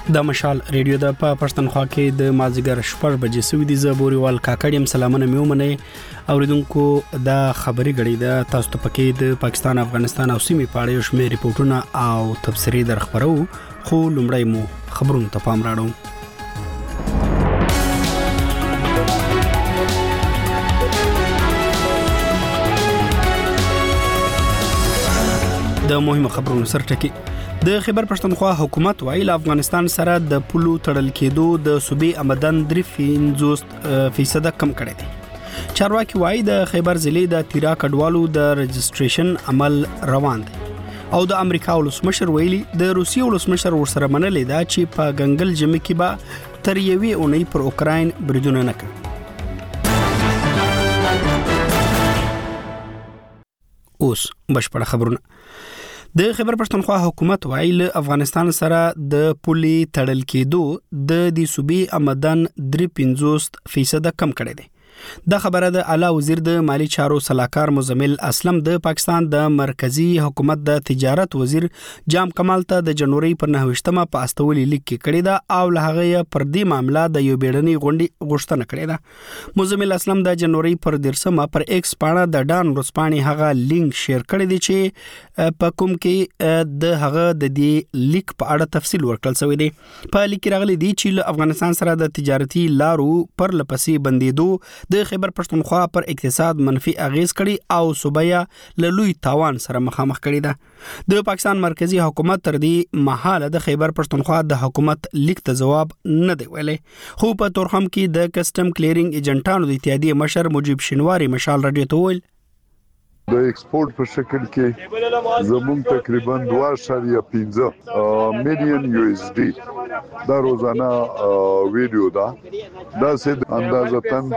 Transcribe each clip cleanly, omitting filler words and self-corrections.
د مشال ریډیو د پښتونخوا کې د مازیګر شپږ بجې سوي دي زبوريوال کاکړیم سلامونه میومنه اوریدونکو د خبري غړي د تاسو ته پکې د پاکستان افغانستان او سیمې په اړه شمېر ریپورتونه او تفسیری درخبرو خو لومړی مو خبرونه ته پام راړو. د مهمه خبرونو سرټکی د خیبر پښتونخوا حکومت وایي افغانستان سره د پولو تړل کېدو د صوبې آمدن 3% کم کړی دی. چارواکي وایي د خیبر ضلع د تیرا کډوالو د رجستریشن عمل روان دی او د امریکا ولسمشر ویلي د روسیې ولسمشر ورسره منلې ده چې په ګنګل جمع کې به تر یوې اونۍ پر اوکراین بریدونه نه کوي. اوس بشپړ خبرونه. د خیبر پښتونخوا حکومت وایي له افغانستان سره د پولې تړل کېدو د صوبې آمدن 3% کم کړی دی. دا خبره د اعلی وزیر د مالی چارو صلاحکار مزمل اسلم د پاکستان د مرکزی حکومت د تجارت وزیر جام کمال ته د جنوري پر 9مه په استولي لیک کې کړی دا او له هغه پر دې معاملې د یو بیړنی غونډې غوښتنه کړې ده. مزمل اسلم د جنوري پر 10مه پر ایکس پاڼه د ډان روسپانی هغه لینک شیر کړی دی چې په کوم کې د هغه د دې لیک په اړه تفصیل ورکړل شوی دی. په لیک راغلی دی چې افغانستان سره د تجارتي لارو پر لپسې بندیدو د خیبر پښتونخوا پر اقتصاد منفي اغیز کړي او صوبیا له لوی تاوان سره مخامخ کړي ده. د پاکستان مرکزی حکومت تر دې مهاله د خیبر پښتونخوا د حکومت لیک ته جواب نه دی ویلي. خو په تورخم کې د کسٹم کلیرینګ ایجنټانو د اتحادیې مشر مجيب شینواری مشال رادیو ته ویل د ایکسپورت په شکل کې زموږ تقریبا 2.15 میلیون یو اس ډي دا روزانه ویډیو دا سید اندازتن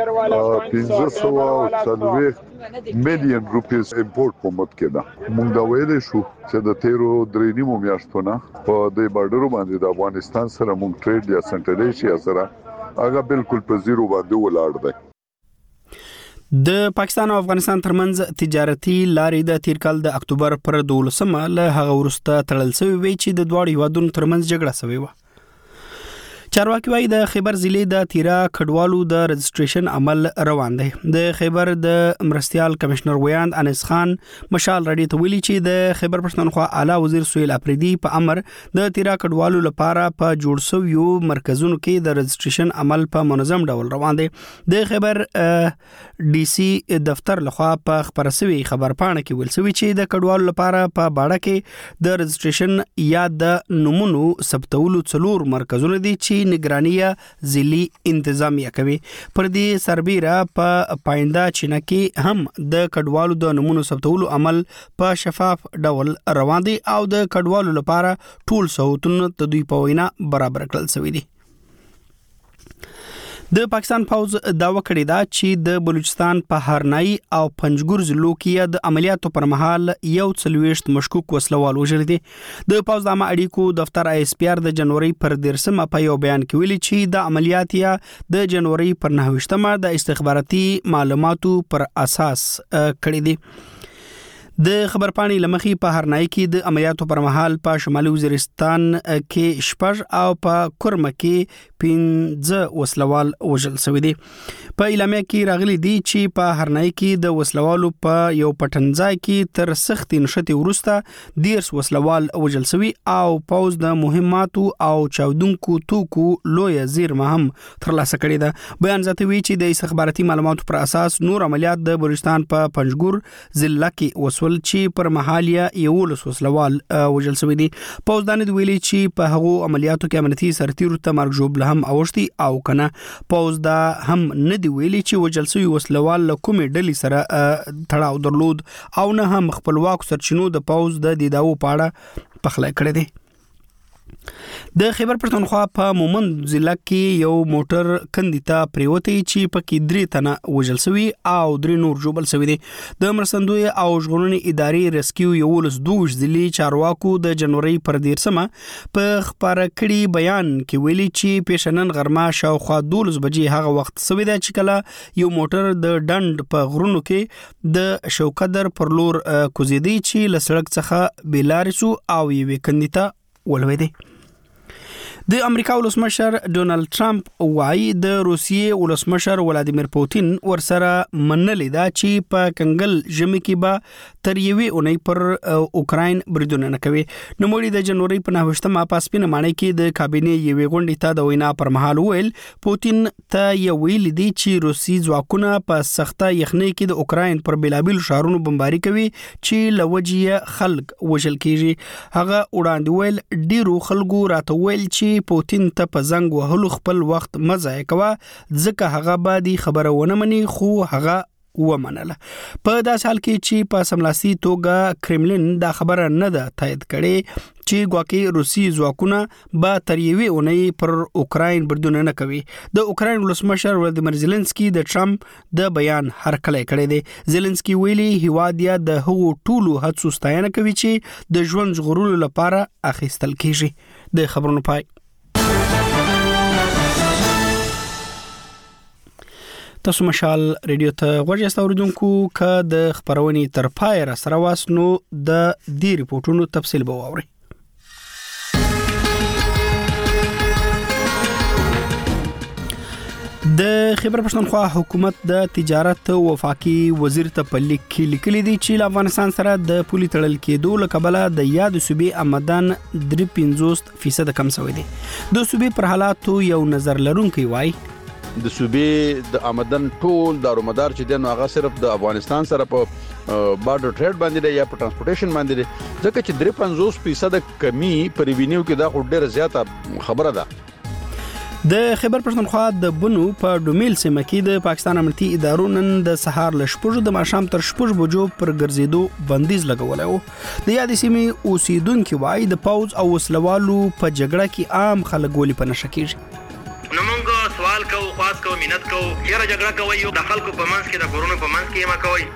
1540 میلیون روپیس امپورټ په مت کې ده. موږ دا ویلې شو چې د 13 میاشتونه په د بارډرو باندې د افغانستان سره موږ ټریډ یا سنټرل ایشیا سره هغه بالکل په زیرو باندې ولاړ دی. د پاکستان او افغانستان ترمنځ تجارتي لارې د تیر کال د اکتوبر پر 12مه له هغه وروسته تړل شوې وي چې د دواړو هیوادونو ترمنځ جګړه شوې و. چارواکي وایي د خیبر ضلع د تیرا کډوالو د رجستریشن عمل روان دی. د خیبر د مرستيال کمشنر ویاند انس خان مشال رډي ته ویلي چې د خیبر پښتونخوا اعلی وزیر سهیل اپریدي په امر د تیرا کډوالو لپاره په جوړ شویو مرکزونو کې د رجستریشن عمل په منظم ډول روان دی. د خیبر ډي سي دفتر لخوا په خبرسوي خبرپاڼه کې ویل شوی چې د کډوالو لپاره په باړه کې د رجستریشن یا د نمونو ثبتولو څلور مرکزونه دي چې نگرانیه ضلعي انتظامیه کوي. پر دې سربیره په پاینده چینه کې هم د کډوالو د نمونو ثبتولو عمل په شفاف ډول روان دي او د کډوالو لپاره ټول سہولتونه د دوی په وینا برابر کړل شوی دي. د پاکستان فوج داوا کړی دا چې د بلوچستان په هرنای او پنجګور ضلعو کې د عملیاتو پر مهال یو 40 مشکوک وسلوال وژل دي. د فوج د اړیکو دفتر آی اس پی آر د جنوري پر 10مه په یو بیان کې ویلي چې د عملیات یا د جنوري پر 9مه د استخباراتي معلوماتو پر اساس کړی دي. د خبرپاڼې لمخي په هرنای کې د عملیاتو پر مهال په شمالي وزیرستان کې شپږ او په کورمه کې 15 وسلوال وژل شوی دي. په اعلامیه کې راغلي دي چې په هرنای کې د وسلوالو په یو پټنځای کې تر سخت نشته ورسته 10 وسلوال وژل شوی او پوز د مهماتو او چاودونکو توکو لوی زیرمه هم ترلاسه کړی ده. بیان زیاتوي چې د استخباراتي معلوماتو پر اساس نور عملیات د بلوچستان په پنجګور ضلع کې چې پر محالیه یو وسلوال وژل شوی دي. پوزدان ویلي چې په هغو عملیاتو کې امنیتي سرتیرو ته مرګ ژوبله هم اوښتي او کنه پوزدا هم نه دی ویلي چې وژل شوی وسلوال له کومې ډلې سره تړاو درلود او نه هم خپلواک سرچینو د پوز د دیداو پاړه پخلی کړی دی. د خیبر پښتونخوا په مومند ضلع کې یو موټر کندیتا پریوتی چې پکې 3 تنه وژل شوی او 3 نور ژوبل شوی دي. د مرستندوی او ژغورنې ادارې ریسکیو یو لس 2 ضلعي چارواکو د جنوري پر 10مه په خبره کړي بیان کې ویلي چې پیشنن غرمه شاوخوا 12 بجې هغه وخت شوی دی چې کله یو موټر د ډند په غرونو کې د شوکدر پر لور کوزیدي چې لسړک څخه بیلارسو او یو کندیتا ولوي دي. د امریکا ولسمشر ډونالد ټرمپ وايي د روسیې ولسمشر ولادیمیر پوتین ورسره منلې ده چې په کنګل ژمي کې به تر یوې اونۍ پر اوکراین بریدونه نه کوي. نوموړي د جنوري په 9مه په سپینه ماڼۍ کې د کابینې یوې غونډې ته د وینا پر مهال ویل پوتین ته یې ویلي دي چې روسي ځواکونه په سخته یخنۍ کې د اوکراین پر بېلابېلو ښارونو بمباري کوي چې له وجې خلک وژل کیږي. هغه وړاندې ویل ډیرو خلکو راته ویل چې پوتین ته په زنګ وهلو خپل وخت مه ضایع کوه ځکه هغه به د خبره ونه مني، خو هغه ومنله. په داسې حال کې چې په سملاسي توګه کرملین دا خبره نه ده تایید کړې چې ګواکې روسي ځواکونه به تر یوې اونۍ پر اوکراین بریدونه نه کوي. د اوکراین ولسمشر ولادیمیر زيلنسکي د ټرمپ د بیان هرکلی کړی دی. زيلنسکي ویلي هیواد یې د هغو ټولو هڅو ستاینه کوي چې د ژوند ژغورلو لپاره اخیستل کیږي. د خبرونو پای. تاسو مشال ریډیو ته غوږی تاسو اوریدونکو که د خبرونې تر پای را سره واسنو د دې ریپورتونو تفصیل به واورئ. د خیبر پښتونخوا حکومت د تجارت وفاقي وزیر ته په لیک کې لیکلي دي چې له افغانستان سره د پولي تړل کېدو له کبله د یاد صوبې آمدن 53% کم شوی دی. د صوبې پر حالاتو یو نظر لرونکي وایي د صوبې د آمدن ټول دارومدار چې دنه هغه صرف د افغانستان سره په بارډر ټریډ باندې دی یا په ترانسپورټیشن باندې دی، ځکه چې 53% کمی په ریوینیو کې دا ډېره زیاته خبره ده. د خیبر پښتونخوا د بنو په ډومیل سیمه کې د پاکستان امنیتي ادارو نن د سهار له 6 د ماښام تر 6 بجو پر ګرځېدو بندیز لګولی و. د یادې سیمې اوسیدونکو وایي د پوز او وسلوالو په جګړه کې عام خلک ولې په نشه کېږي. نو موږ سوال کوو، خواست کوو، مننت کوو، یره جګړه کوي د خلکو په منځ کې، د کورونو په منځ کې ما کوي.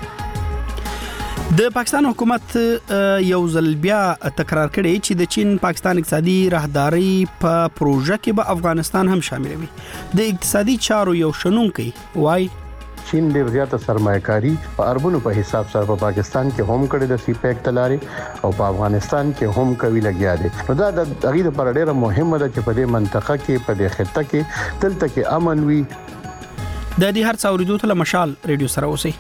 د پاکستان حکومت یو ځل بیا تکرار کړی چې د چین پاکستان اقتصادي راهداري په پروژه کې به افغانستان هم شامل وي. د اقتصادي چارو یو شنونکي وایي چین ډېر زیاته سرمایه‌کاري په اربونو په حساب سره په پاکستان کې هم کړی د سی پیک تلاري او په افغانستان کې هم کوي لګیا دي. نو دا د هغه لپاره ډېره مهمه ده چې په دې منطقه کې په دې خطه کې دلته کې امن وي. د دې هر څو ریډیو ته مشال ریډیو سره اوسئ.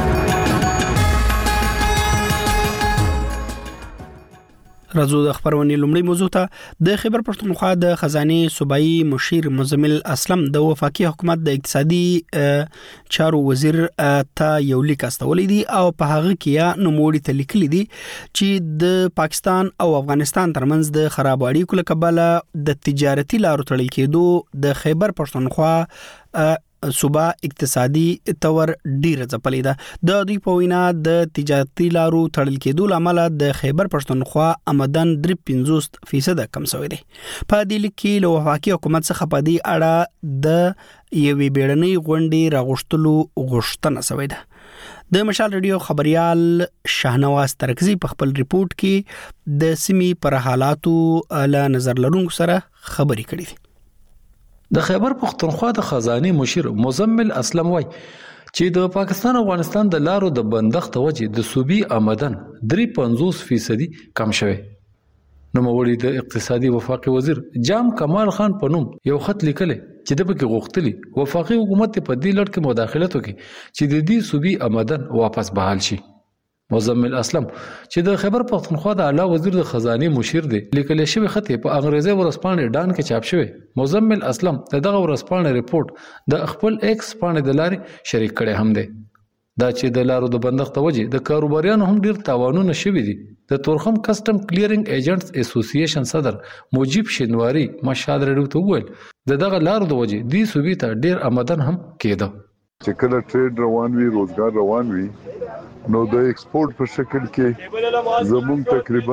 راځو د خبرونې لومړی موضوع ته. د خیبر پښتونخوا د خزانه صوبایي مشیر مزمل اسلم د وفاقي حکومت د اقتصادي چارو وزیر ته یو لیک استولی دی او په هغه کې نوموړي ته لیکلي دي چې د پاکستان او افغانستان ترمنځ د خراب اړیکو له کبله د تجارتي لارو تړل کېدو د خیبر پښتونخوا صوبه اقتصادي تور ډیره ځپلې ده. د دوی په وینا د تجارتي لارو تړل کېدو لامل د خیبر پښتونخوا آمدن 53% کم شوی دی. په دې لیک کې له وفاقي حکومت څخه په دې اړه د یوې بیړنۍ غونډې راغوښتلو غوښتنه شوې ده. د مشال ریډیو خبريال شاهنواز ترکزی په خپل ریپورت کې د سیمې پر حالاتو له نظر لرونکو سره خبرې کړې دي. د خیبر پښتونخوا د خزانه مشیر مزمل اسلم وای چې د پاکستان او افغانستان د لارو د بندښت وجې د صوبې آمدن 53% کم شوی. نو موري د اقتصادي وفاقي وزیر جام کمال خان په نوم یو خط لیکلی چې د پکې غوښتلی وفاقي حکومت په دې لړ کې مداخلت وکړي چې د دې صوبې آمدن واپس بحال شي. مزمل اسلم چې د خیبر پښتونخوا د اعلی وزیر د خزانه مشیر دی لیکل شوی خط په انګریزي ورسپانې ډان کې چاپ شوی. مزمل اسلم دغه ورسپانې ریپورت د خپل ایکس پاڼې د لارې شریک کړي هم دی. دا چې د لارو د بندښت وجې د کاروباریانو هم ډیر تاوانونه شوي دي. د تورخم کسٹم کلیرینګ ایجنټس اسوسییشن صدر موجب شینواری مشال ریډیو ته وویل دغه لارو د وجې دی صوبې ته ډیر آمدن هم کېده. چې کله ټریډ روان وي، روزګار روان وي، نو د ایکسپورټ په شکل کې زموږ تقریبا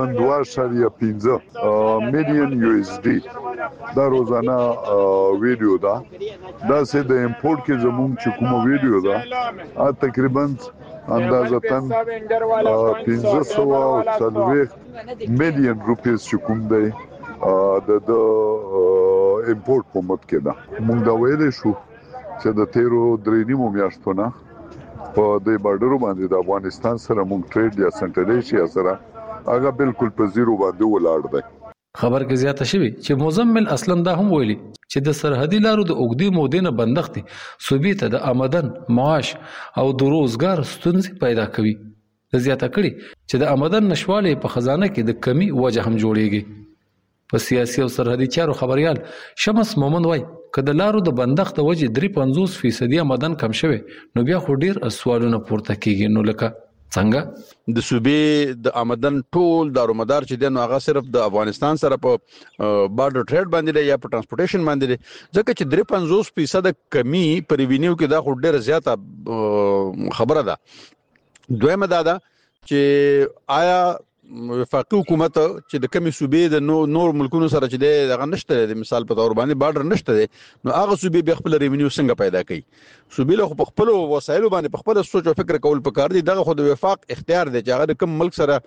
2.15 میلیون یو اس ډي دا روزانه ویډیو دا سه د امپورټ کې زموږ چې کومه ویډیو دا تقریبا اندازتن 1540 میلیون روپیس چې کوم دی د امپورټ په مت کې دا موږ دا ویلې شو چې د 13 میاشتو نه په د بارډرو باندې د افغانستان سره موږ ټریډ یا سنټر ایشیا سره هغه بالکل په زیرو باندې ولاړ دی. خبر کې زیاته شوی چې مزمل اصلا دا هم ویلي چې د سرحدي لارو د اوږدې مودې نه بندښت صوبې ته د آمدن، معاش او د روزګار ستونزې پیدا کوي. د زیاته کړي چې د آمدن نشوالی په خزانه کې د کمی وجه هم جوړیږي. په سیاسي او سرحدي چارو خبريال شمس مومن وای که د لارو د بندښت د وجې 53% آمدن کم شوی نو بیا خو ډیر سوالونه پورته کیږي. نو لکه څنګه د صوبې د آمدن ټول دارومدار چې دی نو هغه صرف د افغانستان سره په بارډر ټریډ باندې دی یا په ټرانسپورټیشن باندې دی، ځکه چې 53% کمی په ریوینیو کې دا خو ډیره زیاته خبره ده. دویمه دا ده چې آیا وفاقي حکومت چې د کمی صوبې د نور ملکونو سره چې دی دغه نشته، د مثال په تور باندې بارډر نشته دی، نو هغه صوبې به خپل ریوینیو څنګه پیدا کوي؟ صوبې له خپل وسایلو باندې په خپل سوچ او فکر کول پکار دي. دغه خو د وفاق اختیار دی چې هغه د کوم ملک سره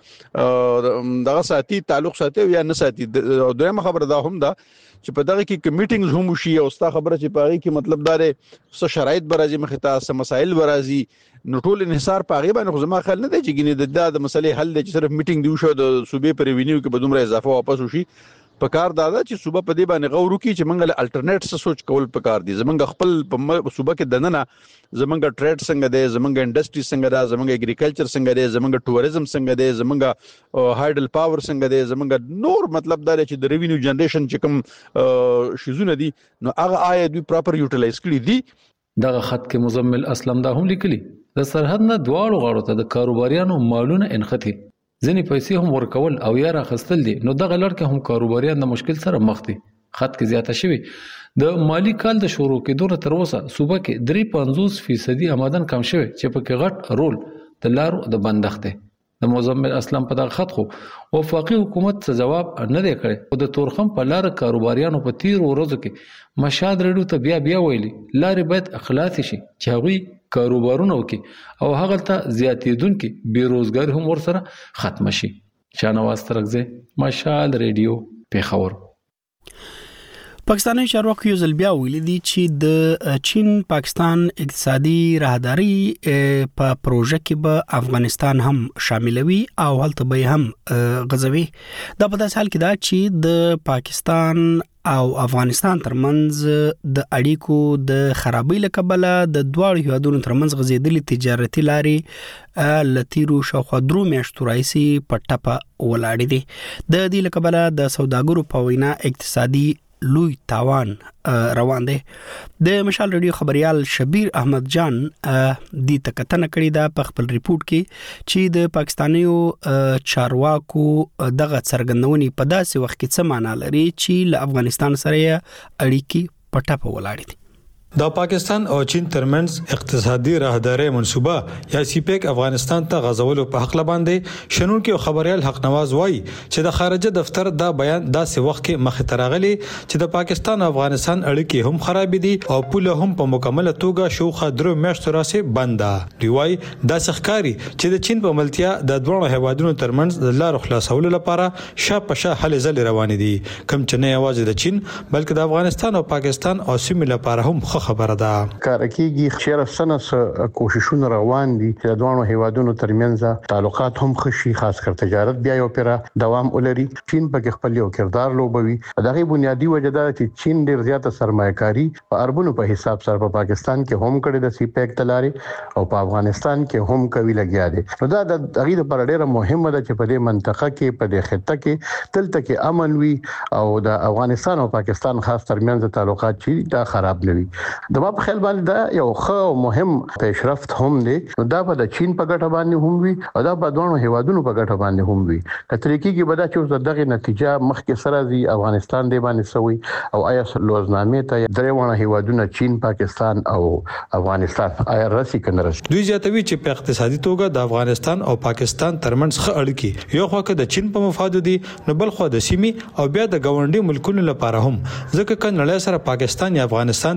دغه ساتي تعلق ساتي یا نه ساتي. دویمه خبره دا هم ده چې په دغه کې میټینګز هم شي او ستا خبره چې پاره کې مطلب دا دی څه شرایط برازي مخه تاسو مسائل برازي نو ټول انحصار پاغي باندې خو زما خیال نه دی چې ګینه د مسلې حل دی چې صرف میټینګ دی شو د صوبې پر ریوینیو کې به دومره اضافه واپس وشي. پکار دادا چې صوبه په دې باندې غور وکړي چې موږ له الټرنیټ څه سوچ کول پکار دي. زمونږ خپل په صوبه کې دننه زمونږ ټریډ څنګه دی، زمونږ انډستری څنګه ده، زمونږ اګریکلچر څنګه دی، زمونږ ټوریزم څنګه دی، زمونږ هایډل پاور څنګه دی، زمونږ نور مطلب دا چې د ریوینیو جنریشن چې کوم شیزونه دي نو هغه آیا دوی پراپر یوټیلایز کړي دي. دغه خط کې مزمل اسلم دا هم لیکلي د سرحد نه دواړو غاړو ته د کاروباریانو مالونه انختی، ځینې پیسې هم ورکول او یا راخستل دي. نو دغه لړ کې هم کاروباریان د مشکل سره مخ دي. خط کې زیاته شوی د مالی کال د شروع کېدو نه تر اوسه صوبه کې 53% آمدن کم شوی چې پکې غټ رول د لارو د بندښت دی. د مزمل اسلم په دغه خط خو وفاقي حکومت څه جواب نه دی کړی او د تورخم په لار کاروباریانو په تیر ورځو کې مشاد ریډیو ته بیا ویلي لارې باید خلاص شي چې هغوی کاروبارونه وکړي او هغه ته زیاتېدونکې بیروزګاري هم ورسره ختم شي. شاهنواز ترکزی، مشال ریډیو، پیښور. پاکستاني چارواکو یو ځل بیا ویلي دي چې د چین پاکستان اقتصادي راهداري په پروژه کې به افغانستان هم شاملوي او هلته به هم غځوي. دا په داسې حال کې ده چې د پاکستان او افغانستان ترمنځ د اړیکو د خرابۍ له کبله د دواړو هیوادونو ترمنځ غځېدلې تجارتي لارې لتیرو شاوخوا 3 میاشتو راهیسې په ټپه ولاړې دي. د دې له کبله د سوداګرو په وینا اقتصادي لوی تاوان روان دی. د مشال ریډیو خبريال شبیر احمد جان د تکتنه کړی دا په خپل ریپورت کې چې د پاکستانیو چارواکو دغه څرګندونې په داسې وخت کې څه معنا لري چې له افغانستان سره اړیکې په ټپه ولاړې دي. د پاکستان او چین ترمنځ اقتصادي راهداري منصوبه یا سیپیک افغانستان ته غزولو په حق باندې شنون کې خبريال حق نواز وایي چې د خارجه دفتر دا بیان داسې وخت کې مخ ته راغلي چې د پاکستان او افغانستان اړیکې هم خراب دي او پوله هم په مکمله توګه شوخه 3 میاشتو راځي بنده. دی وایي دا ښکاری چې د چین په ملتیا د دوه هیوادونو ترمنځ د لارو خلاصولو لپاره شاپشه حل ځل روان دي، کوم چې نه یوازې د چین بلکې د افغانستان او پاکستان او سیمې لپاره هم خبره ده. کار کېږي خیر سنس کوششونه روان دي چې د دوه هیوادونو ترمنځ تعلقات هم خشي، خاص کر تجارت بیا یو پیرا دوام ولري. چین په خپل یو کردار لوبوي. دغه بنیادی وجه ده چې چین ډیر زیاته سرمایه‌کاري په اربونو په حساب سره په پاکستان کې هم کړی د سیپیک تلاري او په افغانستان کې هم کوي لګیا دي. نو دا د هغه لپاره ډیره مهمه ده چې په دې منطقه کې په دې خطه کې تلته کې امن وي او د افغانستان او پاکستان خاص ترمنځ تعلقات چې دا خراب نه وي. د ما په خیال باندې دا یو ښه مهم پیشرفت هم دی. دا په د چین په ګټه باندې هم وي او دا په دوه هیوادونو په ګټه باندې هم وي. کترېکی کې بدا چې دغه نتیجه مخکې سره دی افغانستان دی باندې سوي او آیا لوزنامه ته درېونه هیوادونه چین، پاکستان او افغانستان آیا راسي کنه راسي. دوی زیاتوي چې په اقتصادي توګه د افغانستان او پاکستان ترمنځ ښه اړیکې یو خو د چین په مفاد دي نو بل خو د سیمې او بیا د ګاونډي ملکونو لپاره هم، ځکه کنه نړۍ سره پاکستان یا افغانستان تجارت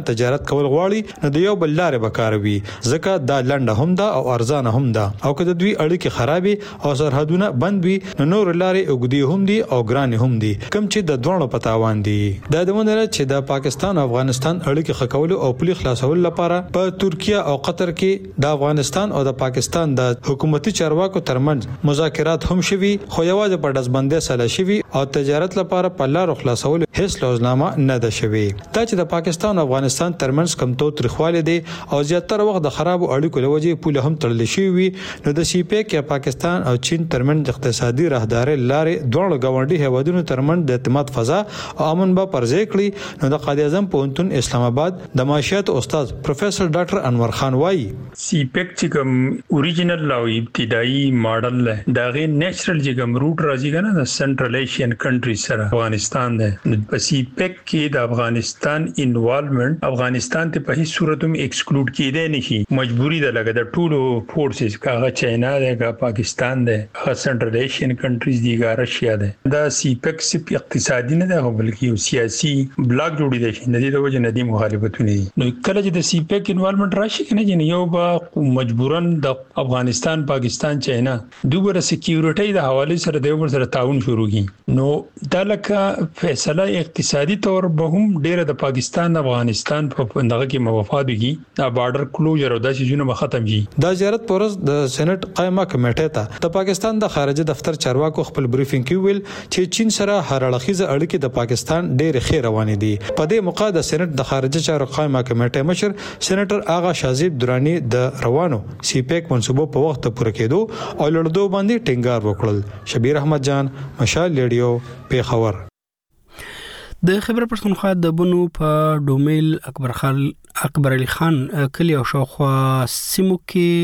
تجارت کول غواړي نو د یو بل لارې بکاروي ځکه دا لنډه هم ده او ارزانه هم ده او که د دوی اړیکې خرابې او سرحدونه بند وي نو نور لارې اوږدې هم دي او ګرانې هم دي کوم چې د دوه په تاوان دي دا د ونه چې د پاکستان او افغانستان اړیکې خکول او پولي خلاصول لپاره په ترکیه او قطر کې د افغانستان او د پاکستان د حکومتي چارواکو ترمنځ مذاکرات هم شوي خو یوازې په دزبندې سره شوي او تجارت لپاره په لارو خلاصول هیڅ لوزنامه نه ده شوي دا چې د پاکستان او افغانستان ترمنځ کم تو ترخواله دي او زیاتره وخت د خراب اړیکو لوجه پوله هم تړل شي وي نو د سی پیک یا پاکستان او چین ترمنځ اقتصادي راهداري لارې دوه غونډي هیوادونو ترمنځ د اعتماد فضا او امن به پرځای کړي نو د قائد اعظم پوهنتون اسلام آباد د معاشيات استاد پروفیسور ډاکټر انور خان وایي سی پیک چې کوم اوریجنل او ابتدایي ماډل له داغه نیچرل چې کوم روټ راځي کنه د سنټرل ایشین کنټری سره افغانستان ده په سی پیک کې د افغانستان انوالومنت افغانستان ته په هیڅ صورت هم ایکسکلود کېده نشي مجبوری ده لګه د ټولو فورسز کاغه چاینا ده پاکستان ده هغه سنټرل ایشین کنټریز دي ګا رشیا ده دا سی پیک صرف اقتصادي نه ده بلکې یو سیاسي بلاک جوړی دی چې د دې وجه نه دي مخالفتونه نو کله چې د سی پیک انوالومنت راشي کنه چې یو با مجبورن د افغانستان پاکستان چاینا دوبره سکیورټي د حواله سره د یو سره تعاون شروع کی نو دا لکه فیصله اقتصادي تور به هم ډیره د پاکستان افغانستان په دغه کې موافقه دي دا بارډر کلوزر او د شیزونه به ختم شي دا زیارت پورز د سېنات قائمه کمیټه ته د پاکستان د خارجه دفتر چارواکو خپل بریفینګ کې ویل چې چین سره هر اړخیزه اړیکې د پاکستان ډېر ښه روانې دي په دې موقع د سېنات د خارجه چارو قائمه کمیټه مشر سېنیټر آغا شازیب درانی د روانو سی پیک منصوبو په وخت پوره کېدو او لړدو باندې ټینګار وکړل شبیر احمد جان مشال ریډیو پیښور د خبر پښتونخوا د بنو په ډومیل اکبر علي خان کلی او شاوخوا سیمو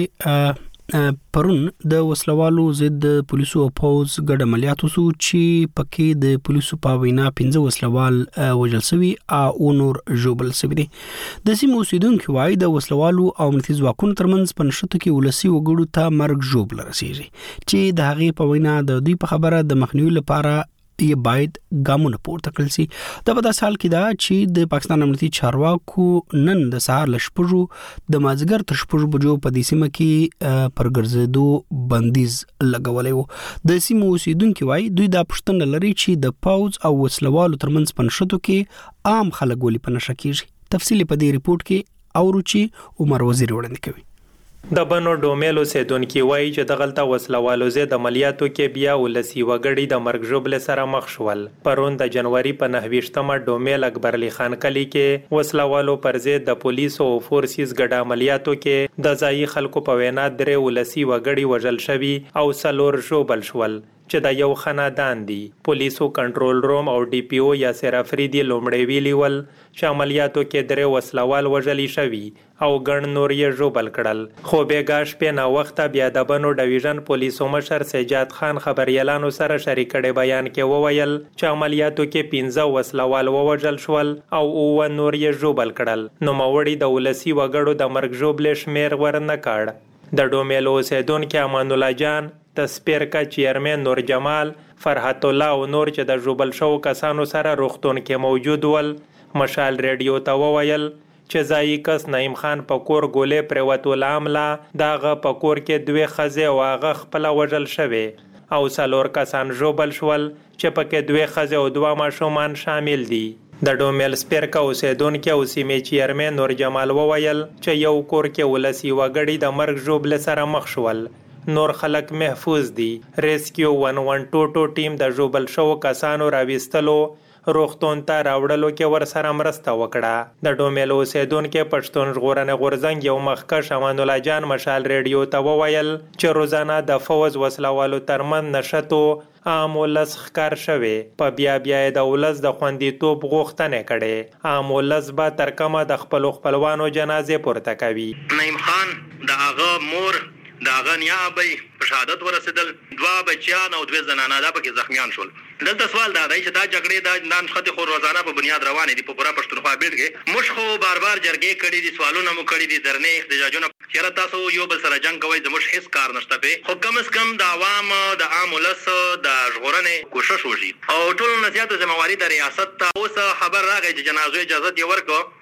کې پرون د وسلوالو ضد پولیسو او پوز ګډ عملیاتو سو چې پکې د پولیسو په وینا 15 وسلوال وژل شوي او نور ژوبل شوي دي د سیمو اوسیدونکو وايي د وسلوالو او امنیتي ځواکونو ترمنځ په نشته کې ولسی وګړو ته مرګ ژوبل رسیږي چې د هغې په وینا د دوی په خبره د مخنیوي لپاره یې باید ګامونه پورته کړل شي دا په داسې حال کې دا چې د پاکستان امنیتي چارواکو نن د سهار ل شپږو د مازیګر تر شپږو بجو په دې سیمه کې پر ګرځېدو بندیز لګولی و د سیمو اوسیدونکو وايي دوی دا پوښتنه لري چې د پوز او وسلوالو ترمنځ په نښتو کې عام خلک ولې په نښه کېږي تفصیل په دې ریپورت کې اورو چې عمر وزیر وړاندې کوي د بنو ډومیلو سیدونکو وایي چې د غلطه وسلوالو ضد عملیاتو کې بیا ولسی وګړي د مرګ ژوبل سره مخ شول پرون د جنوري په 29مه ډومیل اکبر علي خان کلی کې وسلوالو پر ضد د پولیسو او فورسز ګډ عملیاتو کې د ځایي خلکو په وینا درې ولسی وګړي وژل شوي او څلور ژوبل شول چې د یو خاندان دي پولیسو کنټرول روم او ډي پی او یاسر افریدي لومړی ویلي ول چې عملیاتو کې درې وسلوال وژل شوي او ګڼ نور یې ژوبل کړل خو بیګا شپې نا وخت بیا د بنو ډیویژن پولیسو مشر سجاد خان خبريالانو سره شریک کړي بیان کې وویل چې عملیاتو کې 15 وسلوال وژل شول او 9 نور یې ژوبل کړل نو موري د ولسی وګړو د مرګ ژوبل شمیر ورنه کړ د ډومیلو سیدونکو امان الله جان تسپیرکا چیرمن نور جمال فرحت الله او نور چې د ژوبل شو کسانو سره روغتون کې موجود ول مشال ریډیو ته وویل چې ځایي کس نعیم خان په کور ګولې پریوتول عامله داغه په کور کې دوه خزه او هغه خپل وژل شوی او څلور کسان ژوبل شول چې پکې دوه خزه او دوه ماشومان شامل دي د ډومیل سپیرکا اوسیدونکو او سیمې چیرمن نور جمال وویل چې یو کور کې ولسی وګړي د مرګ ژوبل سره مخ شول نور خلک محفوظ دي ریسکیو 112 ټیم د ژوبل شو کسانو راويستلو روغتون ته راوړلو کې ورسره مرسته وکړه د ډومیلو اوسیدونکو پښتون ژغورنې غورځنګ یو مخکښ امان الله جان مشال ریډیو ته وویل چې روزانه د فوز وسلوالو ترمن نشټو عامولس ښکار شوی په بیا د ولس د خوندیتوب غوښتنه کړي عامولس به ترکمه د خپلوانو جنازې پورته کوي نعیم خان د هغه مور دا غنیا به په شهادت ورسېدل دوا بچیان او دوه زنانه دا پکې زخمیان شول دلته سوال دا دی چې دا جګړې د نن خطي خو روزانه په بنیاد روانې دي په پوره پښتونخوا بیلګ کې موږ خو بار جرګې کړې دي سوالونه مو کړې دي درنې احتجاجونه چیرې تاسو یو بل سره جنگ کوي زموږ هیڅ کار نشته به خو کم از کم د عوام د عام ولس د ژغورنې کوشش وشي او ټول نصيحت ذمہواری د ریاست ته اوس خبر راغی چې جنازو اجازه دی ورکو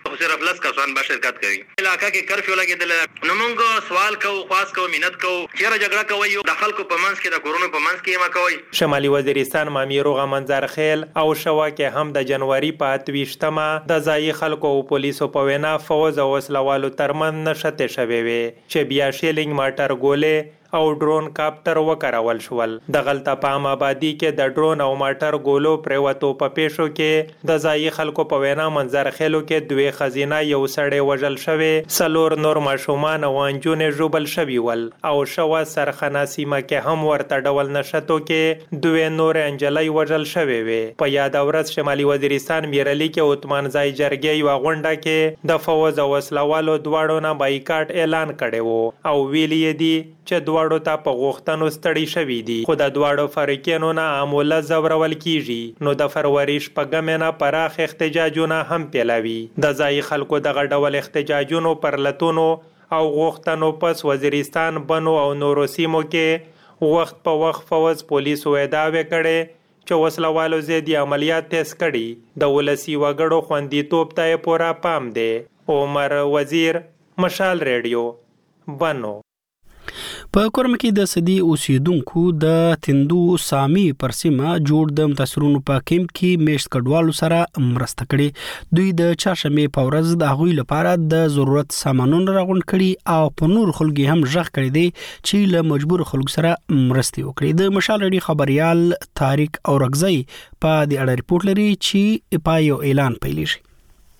صرف لس کسان به شرکت کوي. علاقہ کې کرفیو لګیدل نو موږ سوال کوو خاص کوو مینت کوو چیرې جګړه کوي د خلکو په منځ کې د کورونو په منځ کې ما کوي. شمالي وزیرستان مامیروغه منظرخیل او شوا کې هم د جنوري په 28مه د ځای خلکو او پولیسو په وینا فوز او وسلوالو ترمن نشته شوي وي چې بیا شیلینګ ماټر ګولې او ډرون کاپټر وکارول شول. د غلطه پام آبادی کې د ډرون او ماټر ګولو پریوتو په پیښو کې د ځای خلکو په وینا منظرخیلو کې دوی خزینه یو سړی وژل شوی، سلور نور ماشومان او انجونې ژوبل شوي ول او شوا سرخانه سیمه کې هم ورته ډول نشتو کې دوی نور انجلۍ وژل شوی وي. په یاد ورځ شمالي وزیرستان میرلی کې عثمان ځای جرګې یو غونډه کې د فوز او وسلوالو دواړو نه بایکاټ اعلان کړی وو او ویلي دي چې دواړو ته په غوښتنو ستړي شوي دي خو د دواړو فریقینو نه معامله ځورول کیږي. نو د فروری شپږمې نه پراخ احتجاجونه هم پیلوي. د ځای خلکو دغه ډول احتجاجونو پر لتونو او غوښتنو پس وزیرستان بنو او نورو سیمو کې وخت په وخت فوز پولیسو ادعاوې کړي چې وسلوالو زیدي عملیات تیز کړي. د ولسی وګړو خوندیتوب ته پورا پام دی. عمر وزیر، مشال ریډیو، بنو. په کورم کې د سدي اوسیدونکو د تندو سامي پر سیمه جوړ د متاثرونو په کیمپ کې میشت کډوالو سره مرسته کړي. دوی د چاشمې په ورځ د هغوی لپاره د ضرورت سامانونه راغونډ کړي او په نور خلکو هم ژغ کړي دي چې له مجبور خلکو سره مرسته وکړي. د مشال ریډیو خبريال طارق اورغزی په دې اړه ریپورت لري چې په یو اعلان پیل شي.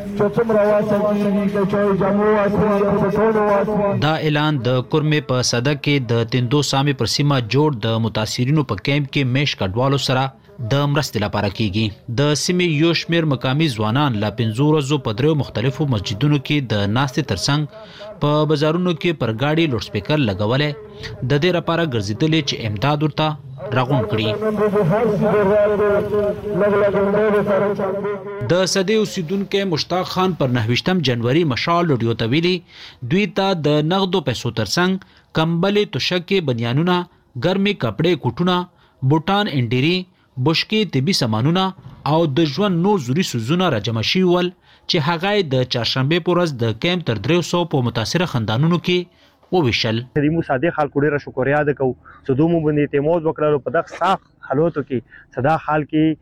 دا اعلان د کورمې په صده کې د تندو سامي پر سیمه جوړ د متاثرینو په کیمپ کې میش کډوالو سره د مرستې لپاره کیږي. د سیمې یو شمېر مقامي ځوانان لا 15 ورځو په درو مختلفو مسجدونو کې د ناستې ترڅنګ په بازارونو کې پر گاډي لوډ سپیکر لګولې د دې لپاره ګرځیدلې چې امداد ورته راغونډ کړي. د صدې اوسیدونکو مشتاق خان پر 29 جنوري مشال ریډیو ته ویلي دوی ته د نغدو پیسو ترڅنګ کمبلې توشکې بنیانونه ګرمي کپړې کوټونه بوټان انډيري بشکې طبي سامانونه او د ژوند نور ضروري سوزونه راجمع شي ول چې هغه د چهارشنبه پر ورځ د کیمپ تر 300 په متاثر خاندانونو کې وویشل. د مو ساده خلکو ډیره شکریا ده کو صدومو باندې اعتماد وکړلو په دغه صاف حالاتو کې صدا حال کې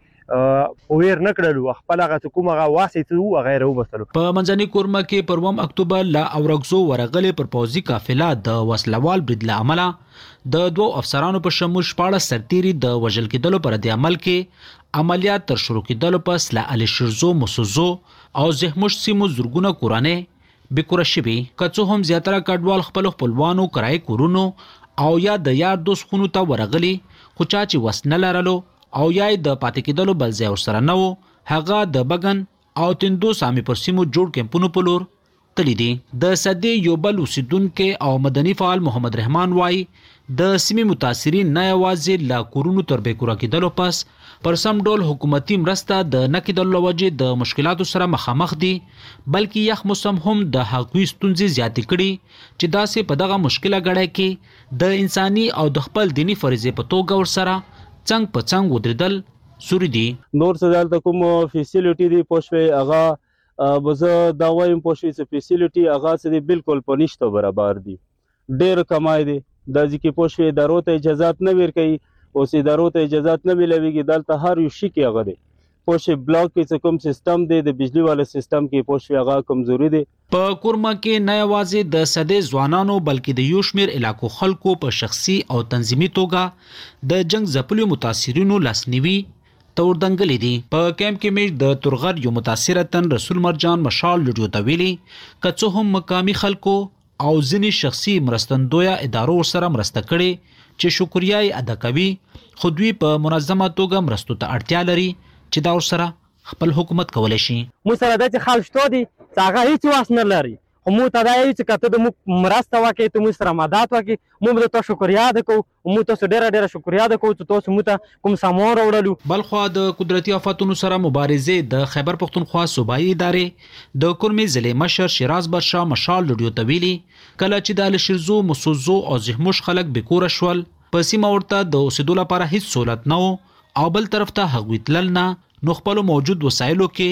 اویر نکړلو خپل هغه کومه واسطه او غیره وبسلو. په منځني کورما کې پر 1 اکتوبر لا اورغزو ورغلې پر پوزي قافله د وسلوال برید له عمله د دوه افسرانو په شمول 14 سرتيري د وژل کېدلو پر د عمل کې عملیات تر شروع کېدلو پس لا علي شرزو مسوزو او زهمش سیمو زرګونه کورانه بیکوره شوی. کڅو هم زیاتره کډوال خپل خپلوانو کرای کورونو او یا د یار دوست خونو ته ورغلي خو چا چې وسنه لرلو او یا د پاتې کېدلو بل ځای ورسره نه وو هغه د بغن او تندو سامي پر سیمو جوړ کمپونو په لور تللی دي. د صدې یو بل اوسیدونکو او مدني فعال محمد رحمان وای د سیمې متاثرین نه یوازې لا کورونو تر بیکوره کېدلو پس پر سم ډول حکومتي مرسته د نکیدلو وجه د مشکلاتو سره مخامخ دي بلکې یخ موسم هم د حقوقي ستونزې زیاتې کړي چې داسې په دغه مشکله غړې کې د انساني او د خپل دینی فریضې په توګه ور سره څنګه په څنګه ودرېدل سوري دي. نور څه د کوم فیسیلیټي دی پوښوي هغه بزه دا وایم پوښوي چې فیسیلیټي هغه څه بالکل پنيشته برابر دي ډېر کمای دي د ځکه پوښوي دروته اجازهات نه ورکي او سي دروته اجازهات نه ملويږي دلته هر یو شي کې هغه دي پوښي بلاک کې کوم سیستم دی د بجلی والے سیستم کې پوښوي هغه کمزوري دي. په کورما کې نه یوازې د صدې ځوانانو بلکې د یو شمېر علاقو خلکو په شخصي او تنظیمي توګه د جنگ ځپلو متاثرینو لاسنیوي تور دنګلې دي. په کیمپ کې مې د ترغر یو متاثرتن رسول مرجان مشال لډیو ته ویلي کڅو هم مقامی خلکو او ځینی شخصي مرستندویا ادارو سره مرسته کړي چې شکریه ادا کوي خو دوی په منظمه توګه مرستو ته اړتیا لري چې دا سره خپل حکومت کولای شي. مو سره د خلک شته دي څنګه هیڅ واس نه لري مو ته دا چې کته د مو مرسته وکړي ته مو سره مدد وکړي مو ته شکریا ده کو مو ته ډیره شکریا ده کو چې تاسو مو ته کوم سامان راوړلو. بلخو د قدرتي آفاتونو سره مبارزه د خیبر پختونخوا صوبایي ادارې د کورمې ضلع مشر شیراز بادشاه مشال لډیو تویلی کله چې د الشرزو مسوزو او زهموش خلک بیکور شول په سیمه ورته د اوسېدو لپاره هیڅ سہولت نه او بل طرف ته هغوی تلل نه نو خپل موجود وسایلو کې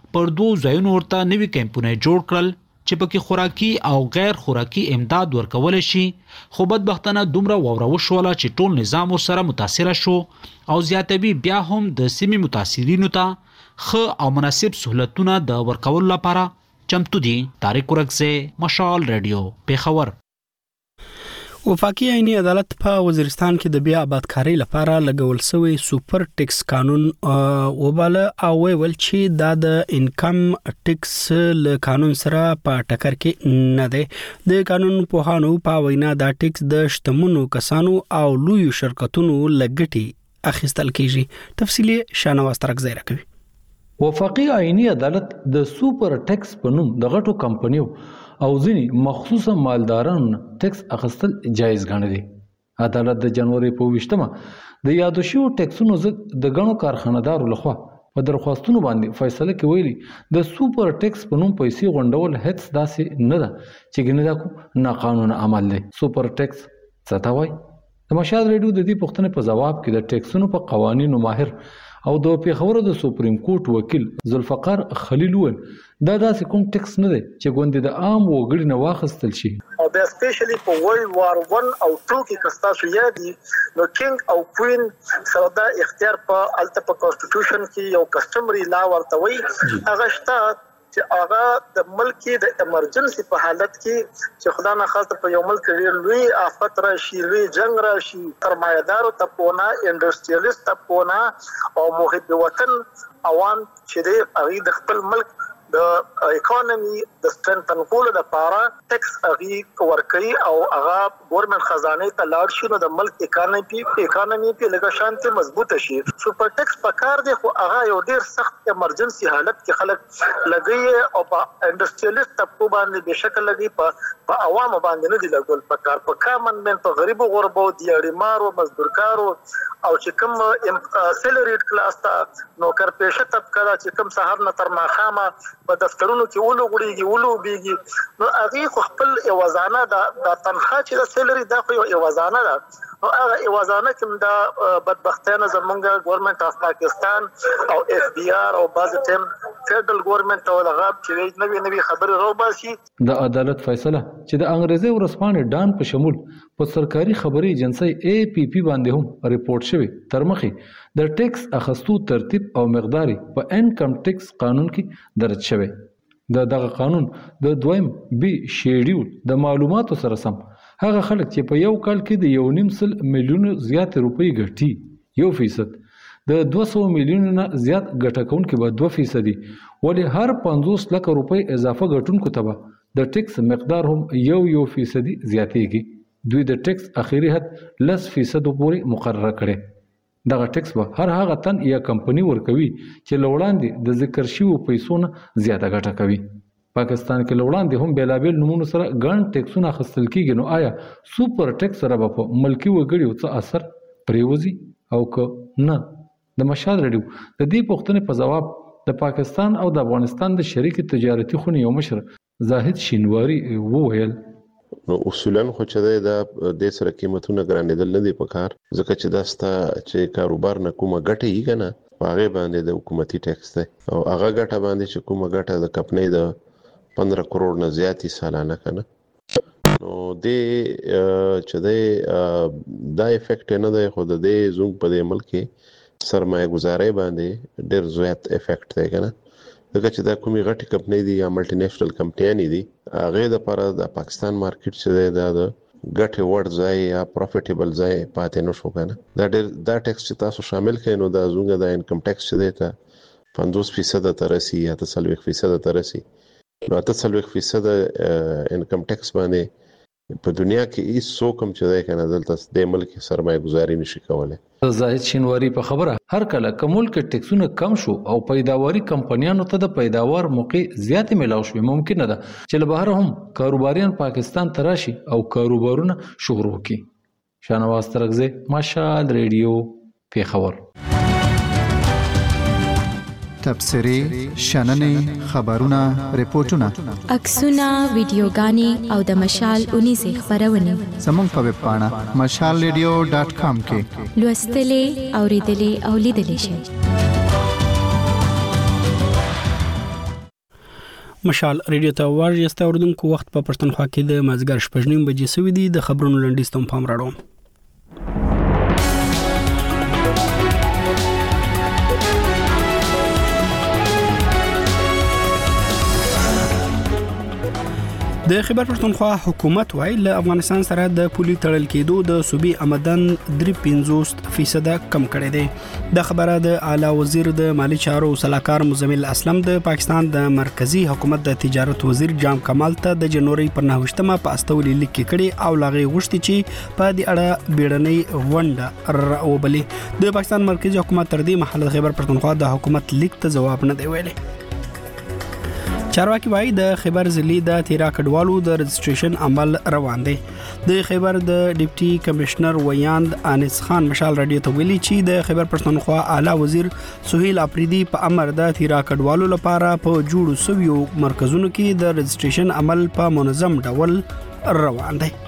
پر 2 ځایونو ورته نوي کیمپونه جوړ کړل چې پکې خوراکي او غیر خوراکي امداد ورکول شي، خو بدبختانه دومره واوره وشوله چې ټول نظام ورسره متاثره شو او زیاتوي بیا هم د سیمې متاثرینو ته ښه او مناسب سهولتونه د ورکولو لپاره چمتو دي. طارق ورکزی، مشال رادیو، پیښور. وفاقي عیني عدالت په وزیرستان کې د بیا آبادکارۍ لپاره لګول شوی سوپر ټیکس قانون وباله او ویل چې دا د انکم ټیکس له قانون سره په ټکر کې نه دی. د قانون پوهانو په وینا دا ټیکس د شتمنو کسانو او لوی شرکتونو لګټي اخیستل کیږي. تفصیلی شانواز ترکزی راکوي. وفاقي عیني عدالت د سوپر ټیکس په نوم د غټو کمپنیو او ځینې مخصوصه مالدارانو ټیکس اخیستل جایز ګڼلي. عدالت د جنوري په 20مه د یادو شویو ټیکسونو ضد د غنو کارخانه‌دارو لخوا په درخواستونو باندې فیصله کې ویلي د سوپر ټیکس په نوم پیسې غونډول هیڅ داسې نه ده چې ګنې دا کوم ناقانونه عمل دی. سوپر ټیکس څه ته وایي؟ د مشال ریډیو د دې پوښتنې په ځواب کې د ټیکسونو په قوانینو ماهر او د پیښور د سپریم کورټ وکیل ذوالفقار خلیل وویل دا داسې کوم ټیکس نه دی چې ګوندې د عام وګړي نه واخیستل شي. او بیا سپیشلی په ورلد وار 1 او 2 کې کستاسو یادي نو کینګ او کوین سره دا اختیار په الته په کانسټیټیوشن کې یو کسټمري لا ورته وي هغه شته چې هغه د ملک د امرجنسي په حالت کې چې خدا نه خاصه په یو ملک ډېر لوی آفت راشي، لوی جنگ راشي، سرمایه‌دارو تپونه، انډستریالیست تپونه او محب وطن عوام چې د د خپل ملک د اکانومي د سترنتن کولو لپاره ټیکس ورکړي او هغه ګورنمنت خزانه ته لاړ شي نو د ملک اکانومي په لږه شانتي مضبوطه شي. سوپر ټیکس په کار دی خو هغه یو ډیر سخت امرجنسي حالت کې خلک لګي او په انډستریالیست طبقه باندې بشکل لګي په عوامو باندې نه دی لګول په کار په کامن من په غریبو غربو دیاړمارو مزدورکارو او چې کوم سیلریډ کلاس ته نوکر پیشه طبقه چې کوم سهار نه تر ماښامه په دفترونو کې ولوبېږي نو هغه خو خپل اوازانه د تنخواه چې د سیلری دا خو یو اوازانه ده نو هغه اوازانه کوم د بدبختانه زمونږ ګورنمنت اف پاکستان او اف بی آر او باز ټیم فدرل ګورنمنت او دغه چې نوې خبرې راوباسي. د عدالت فیصله چې د انګریزي ورسپانې ډان په شمول په سرکاري خبري ایجنسی اے پی پی باندې هم ریپورت شوی تر مخې د ټیکس اخستو ترتیب او مقداري په انکم ټیکس قانون کې درج شوی. دغه قانون د 2 بی شیډول د معلوماتو سره سم هغه خلک چې په یو کال کې د 1.5 میلیون زیات روپۍ ګټي 1% د 200 میلیون نه زیات ګټونکو به 2% ولې هر 50 لک روپۍ اضافه ګټونکو ته د ټیکس مقدار هم 1% زیاتېږي. دوی د ټیکس اخیری حد 10% پورې مقرره کړي. دغه ټیکس به هر هغه تن یا کمپنی ورکوي چې لوړاندې د ذکر شویو پیسو نه زیاته ګټه کوي. پاکستان کې لوړاندې هم بیلابیل نمونه سره ګڼ ټیکسونه اخیستل کیږي. نو آیا سوپر ټیکس سره به په ملکي وګړو څه اثر پریوزي او که نه؟ د مشال ریډیو د دې پوښتنې په ځواب د پاکستان او د افغانستان د شریک تجارتي خونې یو مشر زاهد شینواری وویل نو اصولا خو چې د سره قیمتونه ګرانېدل نه دی پکار ځکه چې دا ستا چې کاروبار نه کومه ګټه یې کنه هغه باندې د حکومتي ټیکس دی او هغه ګټه باندې چې کومه ګټه د کمپنۍ د 15 کروڑ نه زیاتی سالانه کنه نو د چې دا افیکټ نه دی خو د دې زوم په دې ملک سرمایه گزاري باندې ډېر زیات افیکټ دی کنه دغه چې دا کومي غټي کمپنۍ دي یا ملټي نېشنل کمپنۍ دي هغه د لپاره د پاکستان مارکیټ چې د ګټه ور ځای یا پروفیټیبل ځای پاتې نشو کنه دا ټیکس چې تاسو شامل کړئ نو دا زونګه د انکم ټیکس چې دی ته 50% ترسي یا 30% ترسي نو 30% انکم ټیکس باندې په دنیا کې هیڅ څوک هم چې دی کنه دلته د ملک سرمایه گزاري نشي کولای. زاهد شینواری په خبره هر کله کومل کې ټیکسونه کم شو او پیداواري کمپنیانو ته د پیداوار موقع زیات ملاو شوی ممکن ده چې له بهر هم کاروباریان پاکستان ته راشي او کاروبارونه شروع وکړي. شانواز ترکزی، مشال ریډیو، پیښور. تبصرې، شننې، خبرونه، ریپورتونه، عکسونه، ویډیوګانې او د مشال اونیزې خبرونه زموږ په ویب پاڼه mashalradio.com کې لوستلې، اوریدلې او لیدلې شئ. مشال ریډیو ته ورجسته اوردونکو وخت په پښتونخوا کې د مازګر 6:30 بجې سوي دي. د خبرونو لنډیز ته پام راوړم. د خیبر پښتونخوا حکومت وايي له افغانستان سره د پولي تړل کېدو د صوبې آمدن 53% کم کړی دی. د خبره د اعلی وزیر د مالی چارو صلاحکار مزمل اسلم د پاکستان د مرکزی حکومت د تجارت وزیر جام کمال ته د جنوري پر 9مه په استولي لیک کړي او لاغي غوښتي چې په دې اړه بیړنۍ ونډه راوبلي. د پاکستان مرکزی حکومت تر دې مهاله خیبر پښتونخوا د حکومت لیک ته جواب نه دی ویلي. چارواکي وايي د خیبر ضلع د تیرا کډوالو د رجسټریشن عمل روان دی. د خیبر د ډیپټي کمشنر ویاند انس خان مشال رادیو ته ویلي چې د خیبر پښتونخوا اعلی وزیر سہیل افریدي په امر د تیرا کډوالو لپاره په جوړو سویو مرکزونو کې د رجسټریشن عمل په منظم ډول روان دی.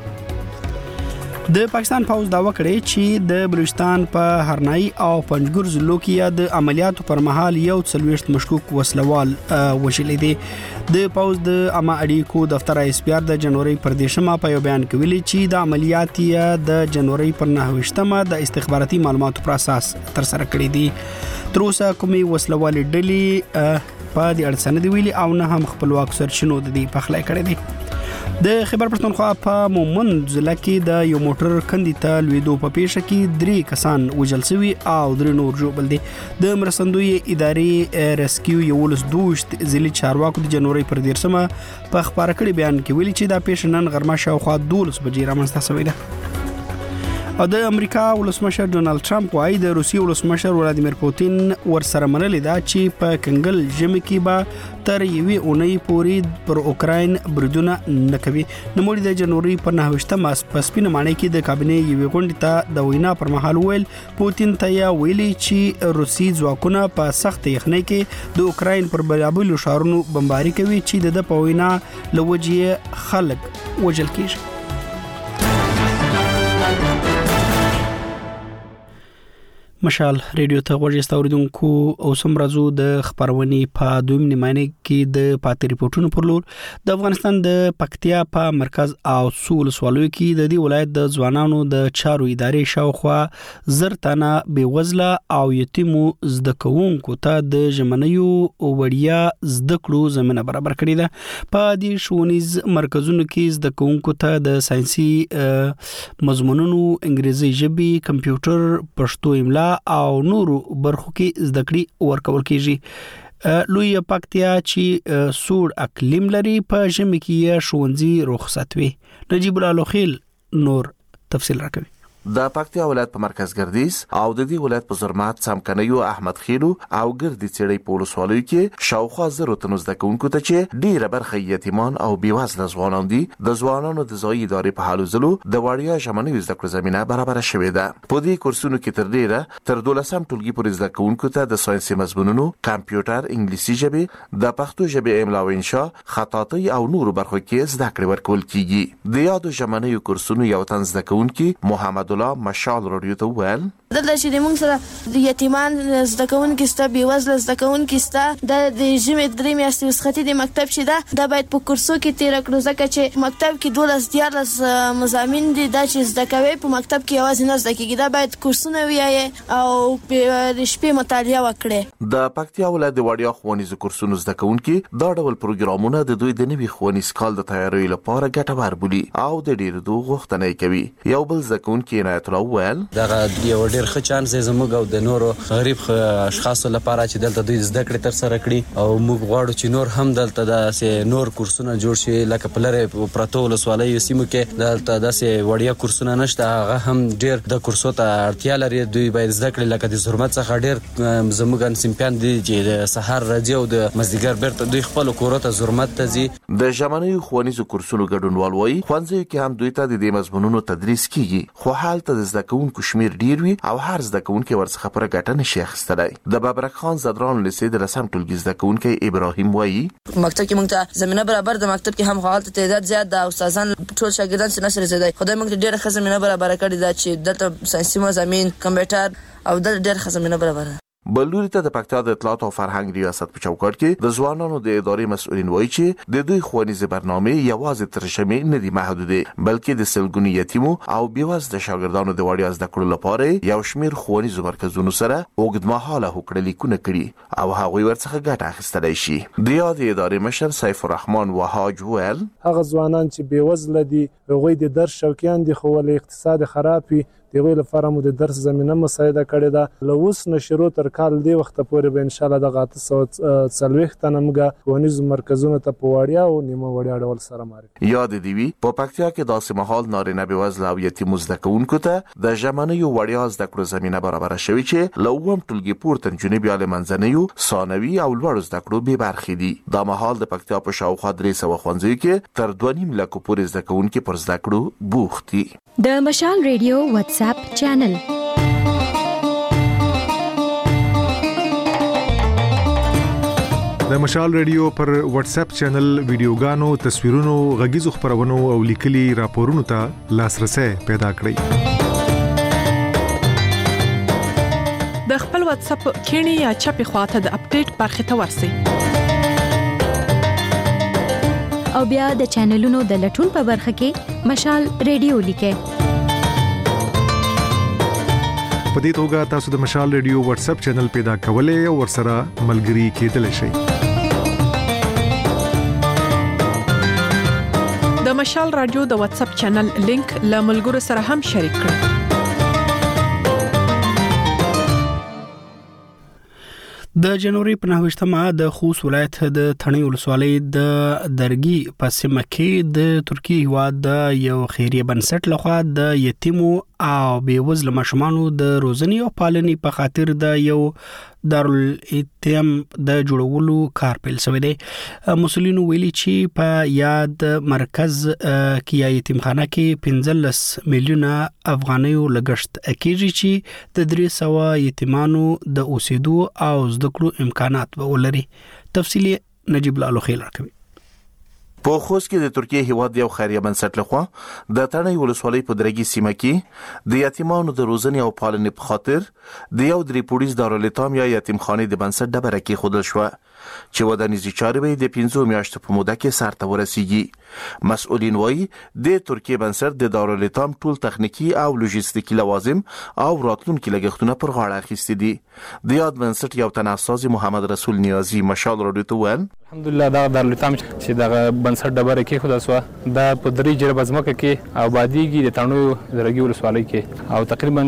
د پاکستان پوز داوا کړی چې د بلوچستان په هرنائی او پنجګور ضلعو کې د عملیاتو پر مهال یو 40 مشکوک وسلوال وژل دي. د پوز د عامه اړیکو دفتر ایس پی آر د جنوري پر 10مه په یو بیان کې ویلي چې د عملیات د جنوري پر 9مه د استخباراتي معلوماتو پر اساس تر سره کړی دي. تر اوسه کومي وسلوال ډلې په دې اړه سند ویلي او نه هم خپلواک سرچینو د دې پخلای کړی دي. د خیبر پښتونخوا په مومند ضلع کې د یو موټر کندې ته لویدو په پیښه کې 3 کسان وژل شوي او 3 نور ژوبل دي. د مرستندوی ادارې ریسکیو یو ولس دوشت ضلع چارواکو د جنوري پر 10مه په خبره کړي بیان کې ویلي چې دا پیښه نن غرمه شاوخوا 12 بجې رامنځته شوې ده. او د امریکا ولسمشر ډونالد ټرمپ وايي د روسي ولسمشر ولادیمیر پوتین ورسره منلې ده چې په کنګل ژمي کې به تر یوې اونۍ پورې پر اوکراین بریدونه نه کوي. نوموړي د جنوري پر 9مه په سپینه ماڼۍ کې د کابینې یوې غونډې ته د وینا پر مهال ویل پوتین ته یې ویلي چې روسي ځواکونه په سخت یخنۍ کې د اوکراین پر بلابلو ښارونو بمباري کوي چې د په وینا لوجې خلک وژل کیږي. مشال ریډیو ته ورجسته اوریدونکو او سمرازو د خبرونې په دویم نیمه کې د پاتې ریپورتونو پر لور د افغانستان د پکتیا په مرکز او سول سوالوي کې د دې ولایت د ځوانانو د چارو ادارې شاوخوا زرتانه بیوزله او یتیمو زده کوونکو ته د ژمنیو وړیا زده کړو زمينه برابر کړې ده. په دې ښوونیز مرکزونو کې زده کوونکو ته د ساينسي مضمونونو انګریزي ژبه کمپیوټر پښتو املا او نورو برخو کې زده کړې ورکول کیږي. لوی پکتیا چې سوړ اقلیم لري په ژمي کې ښوونځي رخصت وي. نجیب الله خیل نور تفصیل راکوي. د پکتیا ولایت په مرکز ګردیز او د دې ولایت په زرمات سمکنیو احمد خیلو او ګردی چړې په ولسوالۍ کې شاوخوا زرو تنو زده کوونکو ته چې ډیره برخه یتیمان او بیوزله ځوانان دي د ځوانانو د ځای ادارې په حالو زلو د وړیا ژمنې زده کړې زمينه برابر شوې ده. په دې کورسونو کې تر ډیره تر 12 ټولګي پورې زده کوونکو ته د ساينسي مضمونونو کمپیوټر انګلیسي ژبه د پښتو ژبه املا او انشاء خطاطي او نورو برخو کې زده کړې ورکول کیږي. د یادو ژمنې کورسونو یو تن زده کوونکی محمد مشال رادیو ته ویل دلته چې موږ سره د یتیمان زده کوونکي ستا بیوزله زده کوونکي ستا د ژمي 3 میاشتې وسختي د مکتب چې دا باید په کورسو کې تیر کړو ځکه چې مکتب کې 12 مضامین دي دا چې زده کوي په مکتب کې یوازې نه زده کیږي دا باید کورسونه وي او په شپې مطالعه وکړي. د پکتیا ولایت د وړیا ښوونیزو کورسونو زده کوونکي دا ډول پروګرامونه د دوی د نوي ښوونیز کال د تیاری لپاره ګټور بولي او د ډیرو غوښتنه کوي. یو بل زده کوونکی عنایت الله ویل دا یو ډیر ښه چانس زموږ او د نورو غریب اشخاصو لپاره چې دلته دوی زده کړې تر سره کړي او موږ غواړو چې نور هم دلته د نور کورسونه جوړ شي لکه په لره پراتو ولسوالۍ سیمو کې دلته د وړیا کورسونه نشته هغه هم ډیر د کورسو ته اړتیا لري. دوی باید زده کړي لکه د زرمت څخه ډیر زموږ انسیمپیان دي چې د سحر راځي او د مزدګر بیرته دوی خپل کورو ته زرمت ته ځي. د ژمنیو ښوونیزو کورسونو ګډونوال وایي ښوونځي کې هم دوی ته د دې مضمونونو تدریس کیږي خو حالت د زده کوونکو شمیر ډیر وي او هر زده کوونکی ورڅخه پر ګټه نشي اخیستلی. د بابرک خان زدران لیسې د رسم ټولګي زده کوونکی ابراهیم وایي مکتب کې موږ ته زمينه برابر د مکتب کې هم حالت تعداد زیات د استادان ټول شاګردان څخه نشي زیاتای خدای موږ ته ډیره ښه زمينه برابر کړې ده چې دلته ساينسي مضامین کمپیوټر او د ډیره ښه زمينه برابر بلوري ته د پکتیا د اطلاعات او فرهنګ ریاست په چوکاټ کې د ځوانانو د ادارې مسؤلین وایي چې د دوی ښوونیزې برنامې یوازې تر ژمي نه دي محدودې بلکې د سلګونو یتیمو او بېوزله شاګردانو د وړیا زده کړو لپاره یو شمېر ښوونیزو مرکزونو سره اوږدمهاله هوکړه لیکونه کړي او هغوی ورڅخه ګټه اخیستلی شي. د یادې ادارې مشر سیف الرحمن وهاج وویل هغه ځوانان چې بېوزله دي هغوی د درس شوقیان دي خو ولې اقتصاد خراب وي د هغوی لپاره مو د درس زمینه مساعده کړې ده. له اوس نه شروع تر کال دې وخته پورې به انشاءالله دغه 840 تنه موږ ښوونیزو مرکزونو ته په وړیا او نیمه وړیا ډول سره معرفي. یاد دې وي په پکتیا کې داسې مهال نارینه بېوزله او یتیمو زده کوونکو ته د ژمنیو وړیا زده کړو زمینه برابره شوې چې له اووم ټولګي پورته نجونې بیا له منځنیو ثانوي او لوړو زده کړو بې برخې دي. دا مهال د پکتیا په شاوخوا 300 ښوونځیو کې تر 2.5 لکو پورې زده کوونکي پر زده کړو بوخت دي. د مشال ریډیو واتس اپ چینل د مشال ریډیو پر واتس اپ چینل ویډیوګانو، تصویرونو، غږیزو خبرونو او لیکلي راپورونو ته لاسرسي پیدا کړئ. د خپل واتس اپ کینی یا چپی خواته د اپډیټ برخه ته ورسئ او بیا د چینلونو د لټون په برخه کې مشال ریډیو لیکئ. په دې توګه تاسو د مشال ریډیو واتس اپ چینل پیدا کولای او ورسره ملګري کېدلی شئ. د مشال رادیو د واتس اپ چینل لینک له ملګرو سره هم شریک کړئ. د جنوري په 9مه د خوست ولایت د تڼۍ ولسوالۍ د درګي په سیمه کې د ترکیه هیواد د یو خیریه بنسټ لخوا د یتیمو او بېوزله ماشومانو د روزنې او پالنې په خاطر د یو دارالایتیم د جوړولو کار پیل شوی دی. مسؤلینو ویلي چې په یاد مرکز کې یا یتیمخانه کې 15 میلیونه افغانیو لګښت کیږي چې د 300 یتیمانو د اوسېدو او زده کړو امکانات ولري. تفصیلی نجیب الله خیل راکوي. په خوست کې د ترکیه هیواد یو خیریه بنسټ لخوا د تڼۍ ولسوالۍ په درګي سیمه کې د یتیمانو د روزنې او پالنې په خاطر د یو درې پوړیز دارالایتام یا یتیمخانې د بنسټ ډبره کېښودل شوه چې ودانیزې چارې به د 15 میاشتو په موده کې سرته ورسیږي. مسؤلین وایي د ترکیه بنسټ د دارالایتام ټول تخنیکی او لوجستیکي لوازم او راتلونکي لګښتونه پر غاړه اخیستي دي. د یاد بنسټ یو تن استاذ محمد رسول نیازی مشال رادیو ته ویل الحمدلله دا دارالایتام چې دغه بنسټ ډبره کې خو داسوه دا په درې جربه ځمکه کې آبادیږي د تڼۍ درګي ولسوالۍ کې او تقریبا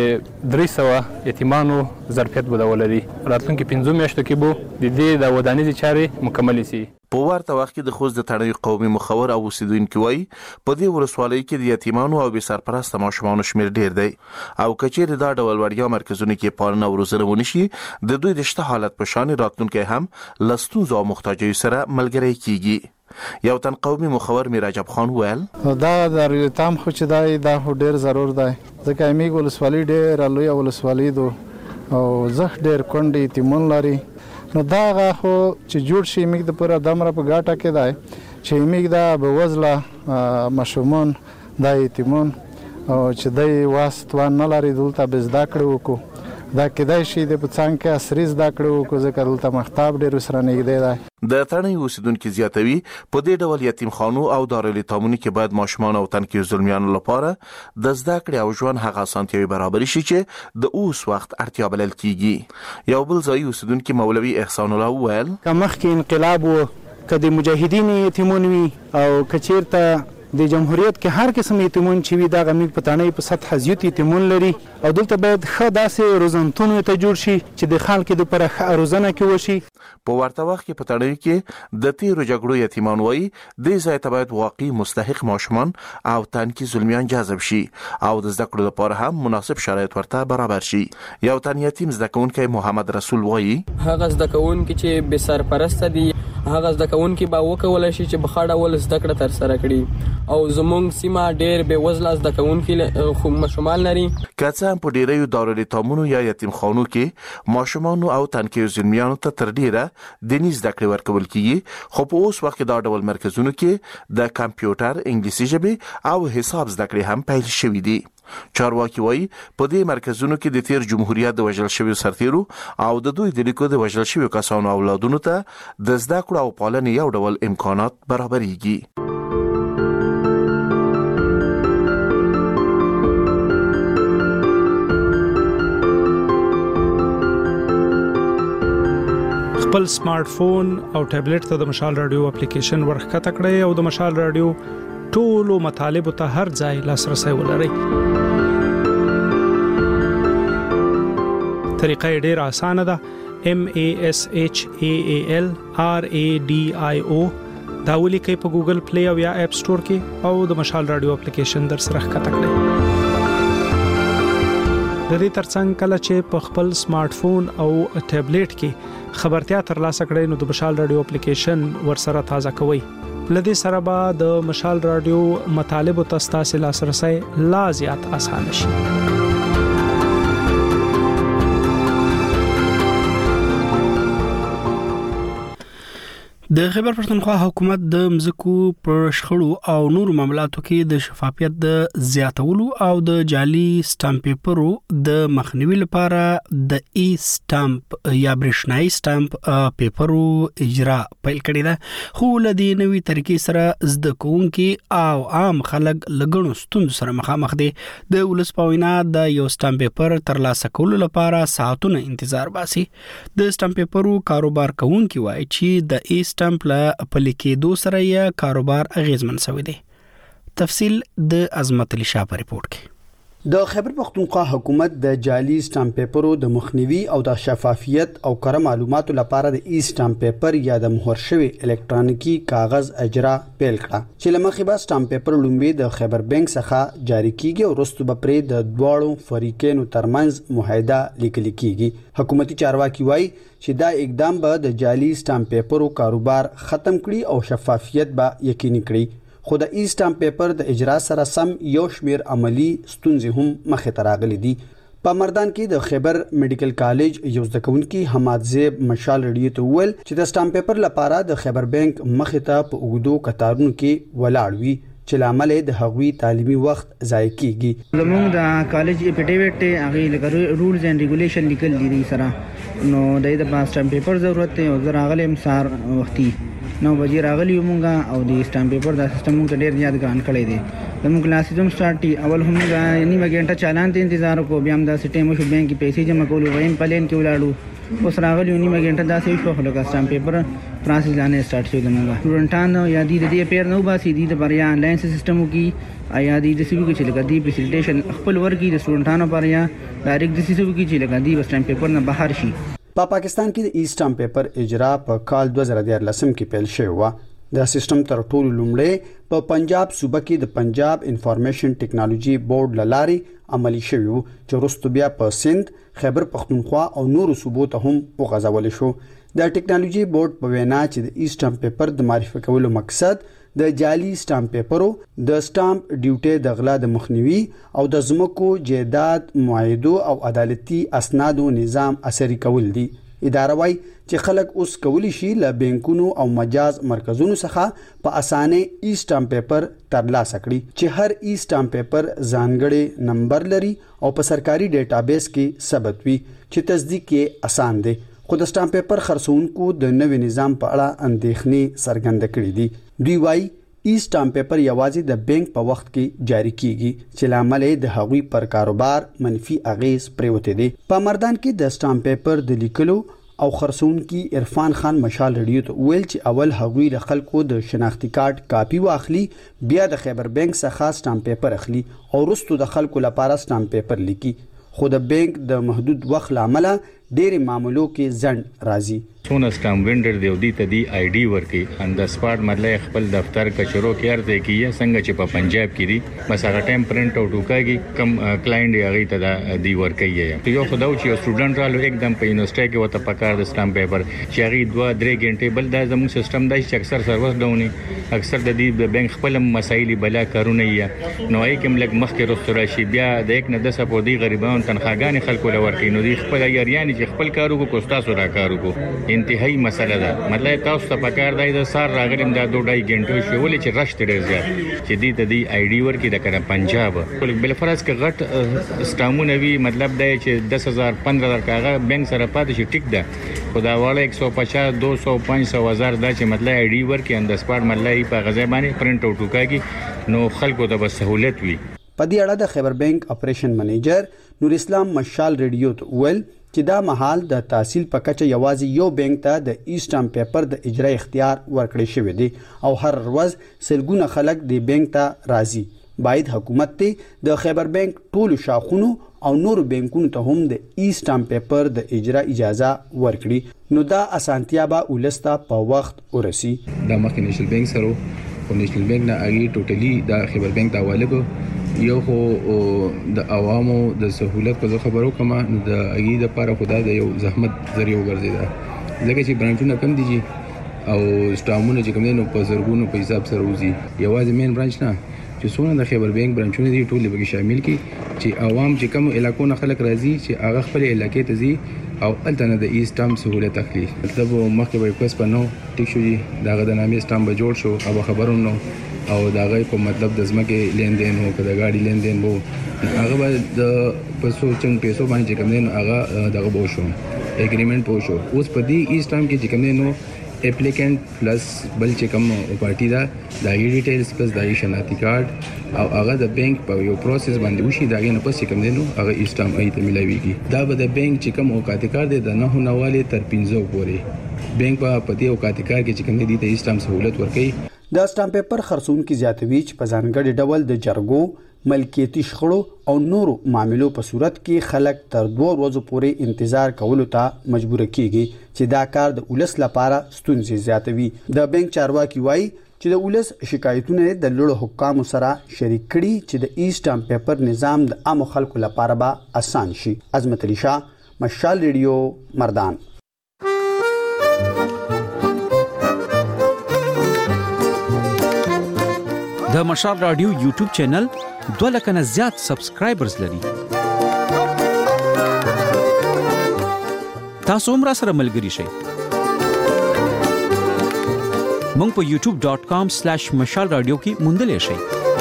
د 300 یتیمانو ظرفیت به ولري. راتلونکي 15 میاشتو کې به د دې د ودانیزې چارې مکمل شي. په ورته وخت کې د خوست د تڼۍ قومي مخور او اوسیدونکو وایي په دې ولسوالۍ کې د یتیمانو او بې سرپرسته ماشومانو شمیر ډیر دی او کچېرې دا ډول وړیا مرکزونه کې پالنه او روزنه ونشي د دوی د شته حالت په شان راتلونکي هم له ستونزو او محتاجیو سره ملګری کیږي. یو تن قومي مخور میراجب خان ویل دا دارالایتام خو چې دا ډیر ضرور دی ځکه میګ ولسوالۍ ډیر لوی ولسوالۍ ده او زه ډیر کونډې یتیمان لري نو دا خو چې جوړ شي میګ د پوره دمره په ګاټه کې دی چې میګ دا بېوزله ماشومان دا یتیمان او چې دی واسط نه لري دلته به زده کړې وکړو دا کېدای شي د په څنګ کې عصري زده کړې وکړو ځکه دلته مکتب ډېر سره نږدې دی. د تڼۍ اوسیدونکي زیاتوي په دې ډول یتیمخانو او دارالایتامونو کې باید ماشومان او تنکي ظلمیانو لپاره د زده کړې او ژوند هغه اسانتیاوې برابر شي چې د اوس وخت اړتیا بلل کیږي. یو بل ځای اوسیدونکي مولوي احسان الله وویل که مخکې انقلاب و که د مجاهدین یتیمون وي او که چیرته د جمهوریت کې هر قسم یتیمون چې وي دا غمیږ په تڼۍ په سطح زیات یتیمون لري او دلته باید ښه داسې روزنتون ته جوړ شي چې د خلکو لپاره ښه روزنه کې وشي. په ورته وخت کې په تڼۍ کې د تیرو جګړو یتیمان وایي دې ځای ته باید واقعي مستحق ماشومان او تنکي ظلمیان جذب شي او د زده کړو لپاره هم مناسب شرایط ورته برابر شي. یو تن یتیم زده کوونکی محمد رسول وایي هغه زده کوونکي چې بې سرپرسته دي هغه زده کوونکي به وکولای شي چې په ښه ډول زده کړه ترسره کړي او زموږ سیمه ډېر بېوزله زده کوونکي ماشومان لري. که څه هم په ډیریو دارالایتامونو یا یتیمخانو کې ماشومانو او تنکیو زلمیانو ته تر ډیره دیني زده کړې ورکول کیږي، خو په اوس وخت کې دا ډول مرکزونو کې د کمپیوټر، انګلیسي ژبې او حساب زده کړې هم پیل شوي دي. چارواکي وایي په دې مرکزونو کې د تیر جمهوریت د وژل شویو سرتیرو او د دوی د لیکو د وژل شویو کسانو اولادونو ته د زده کړو او پالنې یو ډول امکانات برابرېږي. خپل سمارټ فون او ټابلیټ ته د مشال رادیو اپلیکیشن ورښکته کړئ او د مشال رادیو ټولو مطالبو ته هر ځای لاسرسي ولرئ. طریقه ډیره اسانه ده. MASHAAL RADIO دا ولیکئ په ګوګل پلی او یا اپ سٹور کې او د مشال رادیو اپلیکیشن در سره ښکته کړئ. د دې ترڅنګ کله چې په خپل سمارټ فون او ټابلیټ کې خبرتیا ترلاسه کړئ نو د مشال رادیو اپلیکیشن ورسره تازه کوئ. لدې سره به د مشال رادیو مطالبو ته ستاسو لاسرسي لا زیات آسان شي. د خیبر پښتونخوا حکومت د مزکو پر شخړو او نور معاملاتو کې د شفافیت د زیاتولو او د جعلي سټامپ پیپرو د مخنیوي لپاره د ای سټامپ یا برېښنايي سټامپ پیپرو اجرا پیل کړی ده. خو لدی نوې طریقې سره زده کوونکي او عام خلک لګڼو ستوندو سره مخامخ دي. د ولس په وینا د یو سټامپ پیپر ترلاسه کولو لپاره ساعتونه انتظار باسي. د سټامپ پیپرو کاروبار کوونکي وایي چې د ای سټامپ له پلیکېدو سره یې کاروبار اغیزمن شوی دی. تفصیل د عظمت علي شاه په ریپورت کې. د خیبر پښتونخوا حکومت د جعلي سټامپ پیپرو د مخنیوي او د شفافیت او کره معلوماتو لپاره د ای سټامپ پیپر یا د مهر شوی الکترونیکی کاغذ اجرا پیل کړه چې لمخې به سټامپ پیپر لومبي د خیبر بانک څخه جاری کیږي او وروسته به پرې د دواړو فریقینو ترمنځ معاهده لیکل کیږي. حکومتي چارواکي وایي چې دا اقدام به د جعلي سټامپ پیپرو کاروبار ختم کړي او شفافیت به یقیني کړي. خو د ای سټامپ پیپر د اجرا سره سم یو شمیر عملی ستونزې هم مخې ته راغلي دي. په مردان کې د خیبر میډیکل کالج یو زده کوونکي حماد زیب مشال رادیو ته ویل چې د سټامپ پیپر لپاره د خیبر بانک مخې ته په اوږدو کتارونو کې ولاړ وي چې لامل د هغوی تعلیمي وخت ضایع کیږي. زموږ د کالج اپیډیویټ هغه لګرو رولز اینڈ ریګولیشن لیکل دي سره نو د دې سټامپ پیپر ضرورت دی او زه راغلم سار وختي 9 بجې راغلی مونږه او د سټامپ پیپر د سیستم مونږ ډیر زیات ګران کړی دی. زموږ کلاسز هم سٹارټي اول هم نیمه غنټه چالان ته انتظار کو بیا هم د سټیم شو بانک کې پیسې جمع کول ویم پلین کې ولاړو اوس راغلی نیمه غنټه داسې شو خو د سټامپ پیپر پروسس لاندې سٹارټ شو دمغه سټوډنټانو یا د پیر نو باسي د بریا آنلاین سیستم کې آیا د سیوی کې چې لګا دی فیسیلیټیشن خپل ورګي د سټوډنټانو پر یا ډایرکټ د سیوی کې چې لګا دی سټامپ پیپر نه بهر شي. په پاکستان کې د ای سټامپ پیپر اجرا په کال 2013 کې پیل شوی و. د سیستم تر ټولو لومړی په پنجاب صوبه کې د پنجاب انفارمیشن ټیکنالوژي بورډ لاري عملی شوی و چې وروسته بیا په سند، خیبر پښتونخوا او نورو صوبو ته هم وغځول شو. د ټیکنالوژي بورډ په وینا چې د ای سټامپ پیپر د معرفي کولو مقصد د جعلي سټامپ پیپرو د سټامپ ډیوټي د غلا د مخنیوي او د ځمکو جیداد معاهدو او عدالتي اسنادو نظام اثري کول دي. اداره وايي چې خلک اوس کولی شي له بانکونو او مجاز مرکزونو څخه په اسانه ای سټامپ پیپر ترلاسه کړي چې هر ای سټامپ پیپر ځانګړی نمبر لري او په سرکاري ډیټابیس کې ثبت وي چې تصدیق یې اسان دی. خو د سټامپ پیپر خرڅونکو د نوې نظام په اړه اندېښنې څرګنده کړې دي. دوی وايي ای سټامپ پیپر یوازې د بانک په وخت کې جاری کیږي چې لامل د هغوی پر کاروبار منفي اغیز پریوته دي. په مردان کې د سټامپ پیپر د لیکلو او خرڅونکي عرفان خان مشال رادیو ته ویل چې اول هغوی له خلکو د شناختی کارت کاپی واخلي، بیا د خیبر بانک څخه سټامپ پیپر اخلي او وروسته د خلکو لپاره سټامپ پیپر لیکي. خو د بانک د محدود وخت لامل ډېر معاملو کې ځنډ راځي. سونه سټام وینډر دی او دی ته دی آی ډي ورکي ان د سپاټ مطلب خپل دفتر کچرو کې ارته کیه څنګه چې په پنجاب کې دی بس هغه ټایم پرنٹ اوټ وکړي کم کلاینټ یې هغه ته دا دی ورکي یو خداو چې سټوډنټ رالو एकदम په یونیورسيټي کې وته پکار د سټام پیپر چې هغه 2-3 غنټه بل دا زموږ سیستم دی چې اکثر سروس ډاوني اکثر د دې بانک خپل مسایل بلا کارونه یې نو یې کوم لګ مخ کې رستورا شي بیا د 1.10 په دی غریبانو تنخواګانې خلکو لورکې نو دی خپل یاريان چې خپل کارو کو کوستاسو را کارو کو انتهایی مسله ده مطلب تاسو ته پکار دی د سار راغلم دا 2.5 غنټه شو ولې چې رش ډېر زیات چې دې ته دی آی ډي ورکې د کنه پنجاب بل فرض کې غټ سټامونه وی مطلب دی چې 10,000 15,000 کاغه بانک سره پاتې شي ټیک ده خدا والا 150 200 500,000 دا چې مطلب آی ډي ورکې اند سپاټ مطلب په غزا باندې پرنٹ اوټ وکړي نو خلکو ته به سہولت وي. په دې اړه د خیبر بانک اپریشن منیجر نور اسلام مشال ریډیو ته ویل چې دا مهال د تحصیل په کچه یوازې یو بانک ته د ایسټام پیپر د اجرا اختیار ورکړی شوی دی او هر ورځ سلګونه خلک د بانک ته راځي. باید حکومت ته د خیبر بانک ټول شاخونو او نور بانکونو ته هم د ایسټام پیپر د اجرا اجازه ورکړي نو دا اسانتیا به ولسته په وخت ورسي. د مخکې نېشنل بانک سره او نېشنل بانک نه اگې ټوټلی د خیبر بانک د حواله کو یو خو د عوامو د سہولت په خبرو کما د اگې د لپاره خدای د یو زحمت ذریعہ وګرځیدا ځکه چې برانچونه کم دي او سټامونه چې کوم دي نو په زرګونو په حساب سره وځي یوازې مین برانچ نه چې څونه د خیبر بانک برانچونه دي ټول به شامل کی چې عوام چې کوم علاقو نه خلک راځي چې هغه خپل علاقې ته ځي او التنه د ایسټام سہولت اخلي مطلب مخکې به کوس پنو ټیک شو دي داغه د نامې سټام به جوړ شو او خبرونو او داغه په مطلب د زمکه لیندین هو کده گاډي لیندین وو هغه به د پیسو باندې کوم دین هغه دغه بو شو اګریمنت پو شو اوس په دې ایسټام کې کوم دین نو اپلیکانت پلس بل چې کوم پارټي دا د ډیټیلز پلس د شناختی کارت او هغه د بانک په یو پروسس باندې وشي دا غي نه پس کوم دین نو هغه ایسټام ایته ملایويږي دا به د بانک چې کوم اوقات کار دی د نه نواله تر 15 پورې بانک په پتی اوقات کار کې چې کوم دي د ایسټام سہولت ورکړي. د سټام پیپر خرڅونکو زیاتوي چې په ځانګړي ډول د جرګو ملکیتي شخړو او نورو معاملو په صورت کې خلک تر 2 ورځې پورې انتظار کولو ته مجبور کیږي چې دا کار د ولس لپاره ستونزې زیاتوي. د بانک چارواکي وایي چې د ولس شکایتونه د لوړو حکامو سره شریک کړي چې د ایسټام پیپر نظام د عام خلکو لپاره به آسان شي. عظمت علي شاه، مشال ریډیو، مردان. د مشال رادیو یوټیوب چینل 2 لک نه زیات سبسکرایبرز لري. تاسو هم را سره ملګري شئ. مونږ په youtube.com/mashalradio کې موندلې شئ.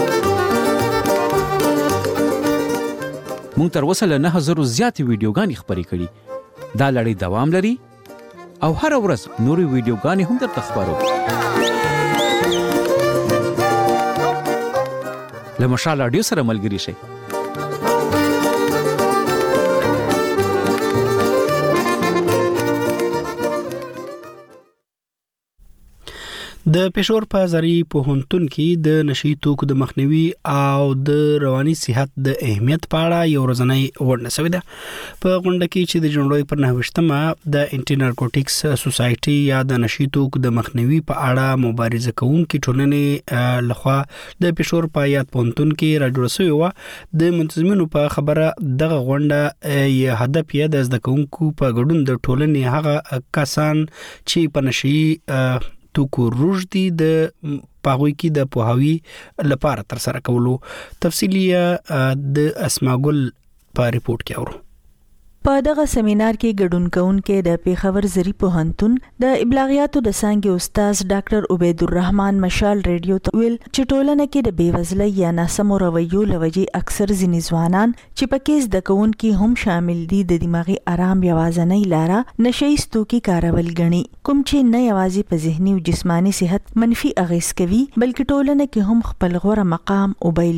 مونږ تر اوسه له 9000 زیات ویډیوګانې خپرې کړې. دا لړۍ دوام لري او هر ورځ نورې ویډیوګانې هم درته خبرو. له مشال رادیو سره ملګري شئ. د پېښور په زری پوهنتون کې د نشي توکو د مخنیوي او د رواني صحت د اهمیت په اړه یو ورځنی غونډه شوې ده. په غونډه کې چې د جنوري پر 9مه د انټي نارکوټکس سوسايټي یا د نشي توکو د مخنیوي په اړه مبارزه کوونکې ټولنې لخوا د پېښور په یاد پوهنتون کې راجوړ شوی و. د منتظمینو په خبره دغه غونډه یې هدف یې د زده کوونکو په ګډون د ټولنې هغه کسان چې په نشي توکو روزدي د پاغوي کې د پوهاوی لپاره تر سره کولو. تفصیلی د اسماګل په ریپورت کې اورو. په دغه سیمینار کې ګډون کوونکې د پیښور زری پوهنتون د ابلاغیاتو د څانګې استاد ډاکټر عبید الرحمن مشال ریډیو ته ویل چې ټولنه کې د بیوزلۍ یا ناسمو رویو لوجې اکثر ځینې ځوانان چې پکې زده کوونکي هم شامل دي د دماغي آرام یوازنۍ لاره نشي توکي کارول غني، کوم چې نه یوازې په ذهني او جسماني صحت منفي اغیز کوي بلکې ټولنه کې هم خپل غوړه مقام او بایلي.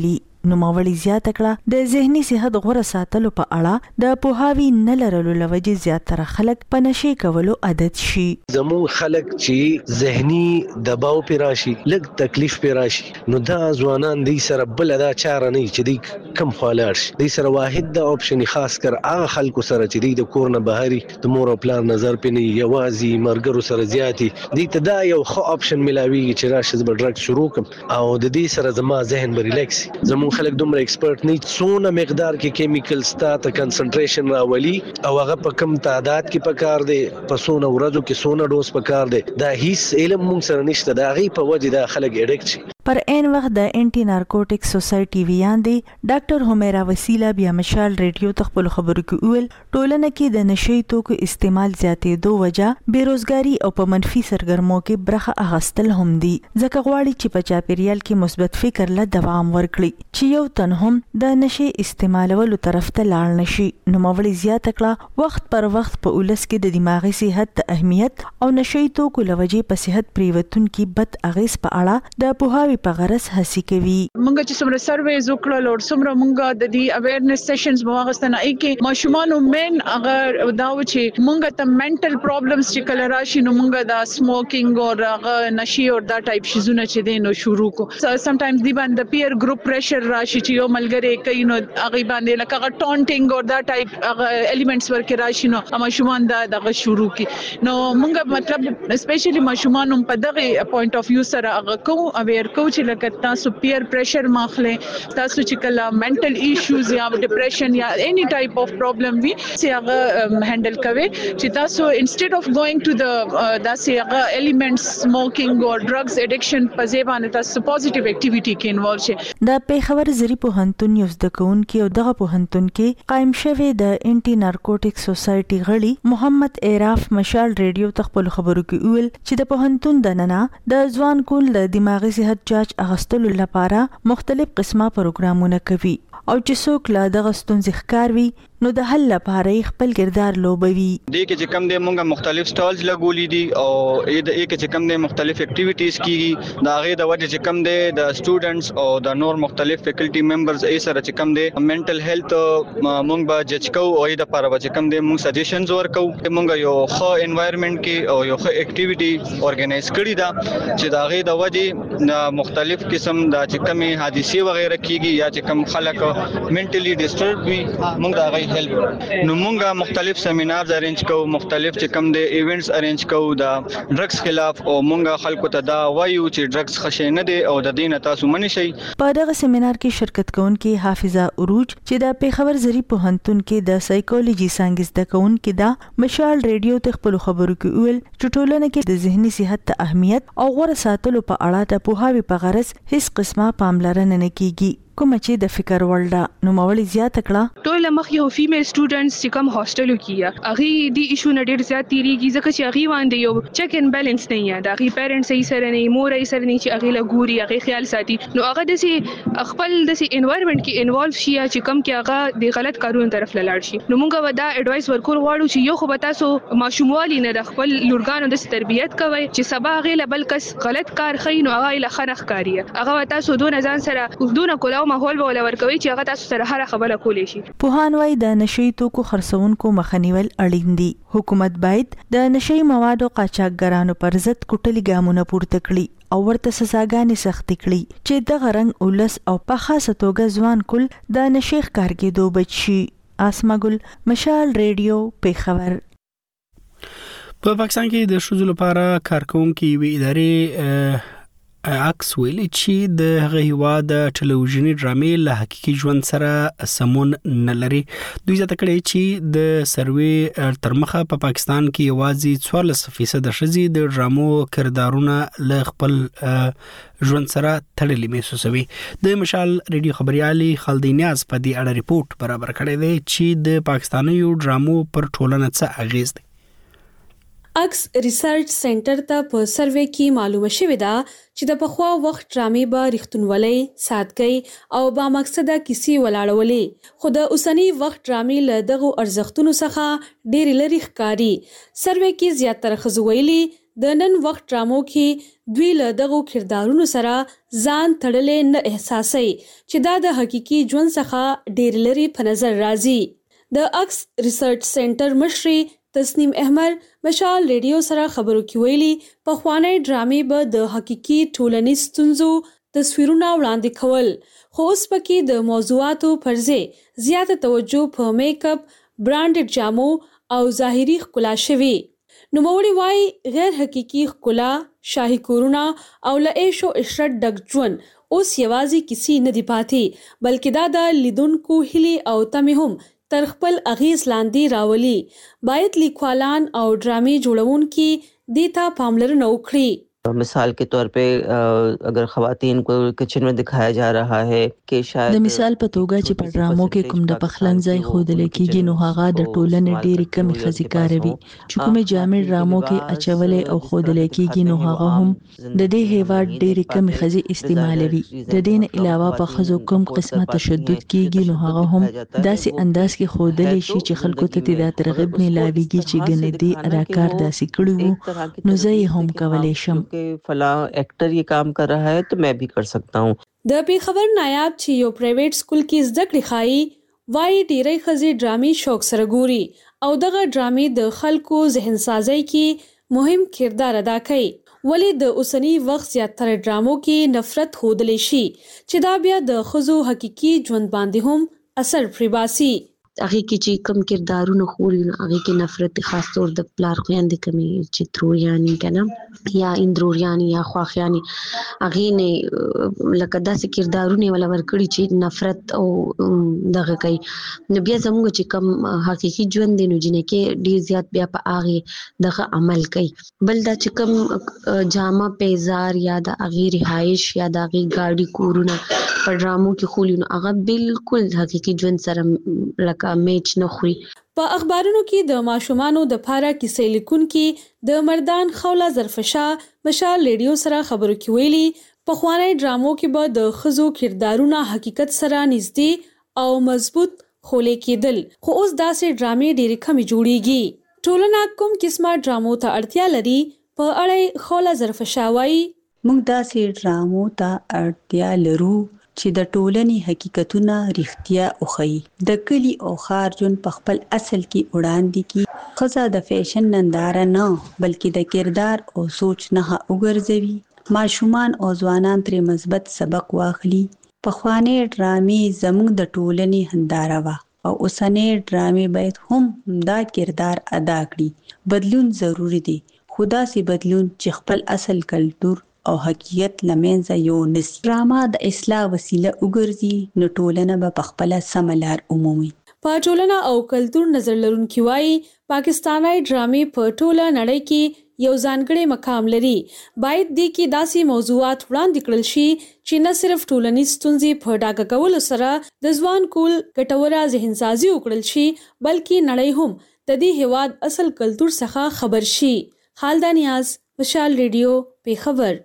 نوموړي زیاته کړه د ذهني صحت غوړه ساتلو په اړه د پوهاوی نه لرلو لوجې زیاتره خلک په نشي کولو عادت شي. زمو خلک چې ذهني دباو پی راشي لږ تکلیف پی راشي نو دا ځوانان دی سره بل دا چاره نه چې دی کم خالار شي دی سره واحد د اپشن خاص کر هغه خلکو سره چې دی د کور نه بهري د مور او پلان نظر پني یوازي مرګرو سره زیاتی دی ته دا یو خو اپشن ملاويږي چې راشه زبر ډرګ شروع کوم او د دې سره زما ذهن به ریلیکس زمو خلک دومره ایکسپرت نه څونه مقدار کې کیمیکل ستا ته کنسنټریشن راولي او هغه په کم تعداد کې پکار دی په سونه ورځو کې سونه ډوز پکار دی دا هیڅ علم مونږ سره نشته دا غي په وجه دا خلک اډیکټ شي. پر این وخت د انټي نارکوټیک سوسایټي ویاندې ډاکټر همیرا وسیله بیا مشال ریډیو تخپل خبرو کې ویل ټولنه کې د نشي توکو استعمال زیاتېدو وجه بیروزګاری او په منفي سرګرمو کې برخه اخیستل هم دي ځکه غواړي چې په چاپیریال کې مثبت فکر له دوام ورکړي چې یو تن هم د نشي استعمالولو طرف ته لاړ نشي. نوموړي زیاته کړه وخت پر وخت په ولس کې د دماغي صحت ته اهمیت او نشي توکو لوجې په صحت پریوتون کې بد اغیز په اړه د پوهاوی په غرض هڅه کوي. مونږ چې څومره سرویز وکړل او څومره مونږ د دې اویرنس سیشنز مواغستنه ای کې ماشومان مین اگر دا و چې مونږ ته منټل پرابلمز چې کله راشي نو مونږ دا سموکینګ او هغه نشي او دا ټایپ شیزونه چې دین شروع کو سم ټایمز دی باندې پیر ګروپ پریشر راشي چې یو ملګری کوي نو هغه باندې لکه ټونټینګ او دا ټایپ هغه الیمنټس ورکه راشي نو ماشومان دا دغه شروع کی نو مونږ مطلب اسپیشلی ماشومان په دغه پوینټ اف ویو سره هغه کو اویر کو چې لکه تاسو پیر پریشر ماخله تاسو چې کله منټل ایشوز یا ډیپریشن یا اني ټایپ اف پرابلم وي چې هغه هندل کوي چې تاسو انسټډ اف ګوینګ ټو د داسې هغه الیمنټس سموکینګ او ډرګز اډیکشن په ځای باندې تاسو پوزټیو اکټیویټي کې انوالو شئ. د پیښور زری پوهنتون یو زده کوونکی او دغه پوهنتون کې قائم شوی د انټي نارکوټیک سوسایټي غړي محمد اعراف مشال ریډیو تخپل خبرو کې ویل چې د پوهنتون دننه د ځوان کول د دماغي صحت جاج اغستلو لپاره مختلف قسمه پروګرامونه کوي او چې څوک لا دغه ستونزې ښکار وي نو د حل لپاره خپل کردار لوبوي. دې کې چې کم د مونږه مختلف سټالز لګولې دي او دې کې چې کم د مختلف اکټیویټیز کیږي دا غي د وجه چې کم د سټوډنټس او د نور مختلف فیکلټي ممبرز یې سره چې کم د منټل هیلث مونږ به جج کو او د لپاره چې کم د مونږ سجیشنز ورکو مونږ یو ښه انوایرنمنت کې او یو ښه اکټیویټي اورګنایز کړی دا چې دا غي د وجه مختلف قسم د چې کم حادثه وغیرہ کیږي یا چې کم خلک منټلی ډیسټرب وي مونږ دا غي هیلپ نو مونږه مختلف سیمینارز ارینج کوو مختلف چې کم د ایونټس ارینج کوو د ډرګز خلاف او مونږه خلکو ته دا وایو چې ډرګز خشه نه دي او د دینه تاسو منی شي. په دغه سیمینار کې شرکت کوونکي حافظه عروج چې د پیښور زری پوهنتون کې د سایکولوژي څنګه زده کوونکي دا مشال ریډیو ته خپل خبرو کې ویل چې ټولنه کې د ذهني صحت ته اهمیت او غوړه ساتلو په اړه ته پوهاوی په غرض هیڅ قسمه پاملرنه نه کیږي کوم چې د فکر ولډه نو مولي زیاته کړه ټول مخ یو فیمیل سټوډنټس چې کوم هاستلو کیه اغي دی ایشو نه ډیر زیات تیریږي ځکه چې اغي باندې یو چیک ان بیلانس نه یا د اغي پیرنټس یې سره نه مور یې سره نه چې اغي لګوري اغي خیال ساتي نو هغه د سي خپل د سي انوایرنمنت کې انوالو شي چې کم کې هغه د غلط کارونو طرف لاړ شي نو مونږه ودا اډوایس ورکول غواړو چې یو خو به تاسو ماشوموالي نه د خپل لورګانو د تربيت کوي چې سبا غي لبل کس غلط کار خین او هغه لخنخ کاری هغه تاسو دون ځان سره دون کولاو ماحول ولا کوي چې هغه تاسو سره هر خبره کولې شي. پوهان وايي د نشي توکو خرڅونکو مخنیول اړین دي. حکومت باید د نشي موادو قاچاقګرانو پر ضد کوټلي ګامونه پورته کړي او ورته سزاګانې سخت کړي چې د غرنګ اولس او په خاصه توګه ځوان کول د نشي ښکارګېدو بچ شي. اسما ګل مشال ریډیو پیښور. په پاکستان کې د شذو لپاره کارکونکو وی ادارې عکس ویلي چې د هغه هیواد ټلویزیونی ډرامې له حقیقي ژوند سره سمون نه لري. دوی ځکه کړي چې د سروې ترمخه په پاکستان کې یوازې 14% ښځې د ډرامو کردارونه له خپل ژوند سره تړلې محسوسوي. د مشال ریډیو خبريالي خالد نیاز په دې اړه ریپورت برابر کړی دی چې د پاکستاني ډرامو پر ټولنه څه اغیز دی. اکس ریسرچ سنټر ته په سروې کې معلومه شوې ده چې د پخوا وخت ډرامې به رښتونولۍ، سادګۍ او با مقصده کیسې ولاړولې خو د اوسنی وخت ډرامې له دغو ارزښتونو څخه ډېرې لرې ښکاري. سروې کې زیاتره ښځو ویلي د نن وخت ډرامو کې دوی له دغو کردارونو سره ځان تړلې نه احساسوي چې دا د حقيقي ژوند څخه ډېر لري په نظر راځي. د اکس ریسرچ سنټر مشري تسنیم احمد مشال ریډیو سره خبرو کې ویلي په خواني ډرامې به د حقيقي ټولنیز ستونزو تصویرونه وړاندې کول، خو اوس پکې د موضوعاتو پرځای زیاته توجه په میک اپ، برانډډ جامو او ظاهري ښکلا شوي. نوموړي وایي غیر حقيقي ښکلا، شاهي کورونه او له عیش او عشرت ډک ژوند اوس یوازې کیسې نه دي پاتې، بلکې دا د لیدونکو هیلې او تمې هم تر خپل اغیز لاندې راولي. باید لیکوالان او ډرامې جوړونکي دې ته پاملرنه وکړي. مثال के तौर पे अगर खवातीन को किचन में दिखाया जा रहा है कि शायद د مثال په توګه چې په ډرامو کې کوم د پخلنځای ښودل کېږي نو هغه د ټولنې ډېرې کمې ښځې کاروي چې کومې جامې ډرامو کې اچولې او ښودل کېږي نو هغه هم د دې هیواد ډېرې کمې ښځې استعمالوي. د دې نه علاوه په ښځو کوم قسمه تشدد کېږي نو هغه هم داسې انداز کې ښودل شي چې خلکو ته د ترغیب ملاويږي چې ګنې دې اداکار داسې کړي وو نو زه یې هم کولی شم. फला एक्टर ये काम कर रहा है तो मैं भी कर सकता हूँ. د پیښور نایاب چې یو پرایویټ سکول کې زده کړې خایي وایي ډېری ښځې ډرامې شوق سره ګوري او دغه ډرامې د خلکو ذهن سازۍ کې مهم کردار ادا کوي. ولې د اوسنی وخت زیاتره ډرامو کې نفرت ښودلی شي چې دا بیا د ښځو حقيقي ژوند باندې هم اثر پرې باسي. هغه کې چې کم کردارونه خوري نو هغه کې نفرت خاص طور د پلار خويندې کمی چې تروریانی کنه یا اندروریانی یا خواخیانی هغه نه لکه داسې کردارونه ولا ورکړي چې نفرت او دغه کوي. نو بیا زموږ چې کم حقيقي ژوند دی نو جنې کې ډیر زیات بیا په هغه دغه عمل کوي. بل دا چې کم جامه پیزار یا د هغه رهایش یا د هغه ګاډي کورونه په ډرامو کې خولي نو هغه بالکل حقيقي ژوند سره لکه میچ نه خوري. په اخبارونو کې د ماشومانو د پاره کیسې لیکونکي د مردان خوله ظرفشاه مشال ریډیو سره خبرو کې ویلي په خواني ډرامو کې به د خزو کردارونه حقیقت سره نږدې او مضبوط خولې کېدل، خو اوس داسې ډرامې ډېرې کمې جوړیږي. ټولنه کوم قسمه ډرامو ته اړتیا لري په اړه خوله ظرفشاه وایي موږ داسې ډرامو ته اړتیا لرو چې د ټولنې حقیقتونه رښتیا وښيي، د کلی او ښار ژوند په خپل اصل کې وړاندې کړي. ښځه د فیشن ننداره نه بلکې د کردار او سوچ نه وګرځوي. ماشومان او ځوانان ترې مثبت سبق واخلي. پخوانۍ ډرامې زموږ د ټولنې هنداره وه او اوسنۍ ډرامې باید هم دا کردار ادا کړي. بدلون ضروري دی، خو داسې بدلون چې خپل اصل کلتور او حقیقت لمنځه یو نسی. ډرامه د اصلاح وسیله وګرځي نو ټولنه به په خپله سمه لار ومومي. په ټولنه او کلتور نظر لرونکي وایي پاکستاني ډرامې په ټوله نړۍ کې یو ځانګړی مقام لري. باید دې کې داسې موضوعات وړاندې کړل شي چې نه صرف ټولنیز ستونزې په ډاګه کولو سره د ځوان کول ګټوره ذهن سازي وکړل شي بلکې نړۍ هم د دې هیواد اصل کلتور څخه خبر شي. خالده نیاز، مشال ریډیو، پیښور.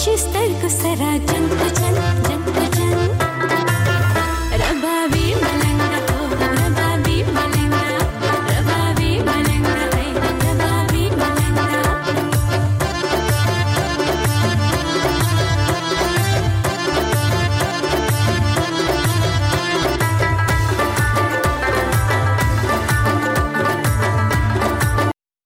شستر کو سرا جنت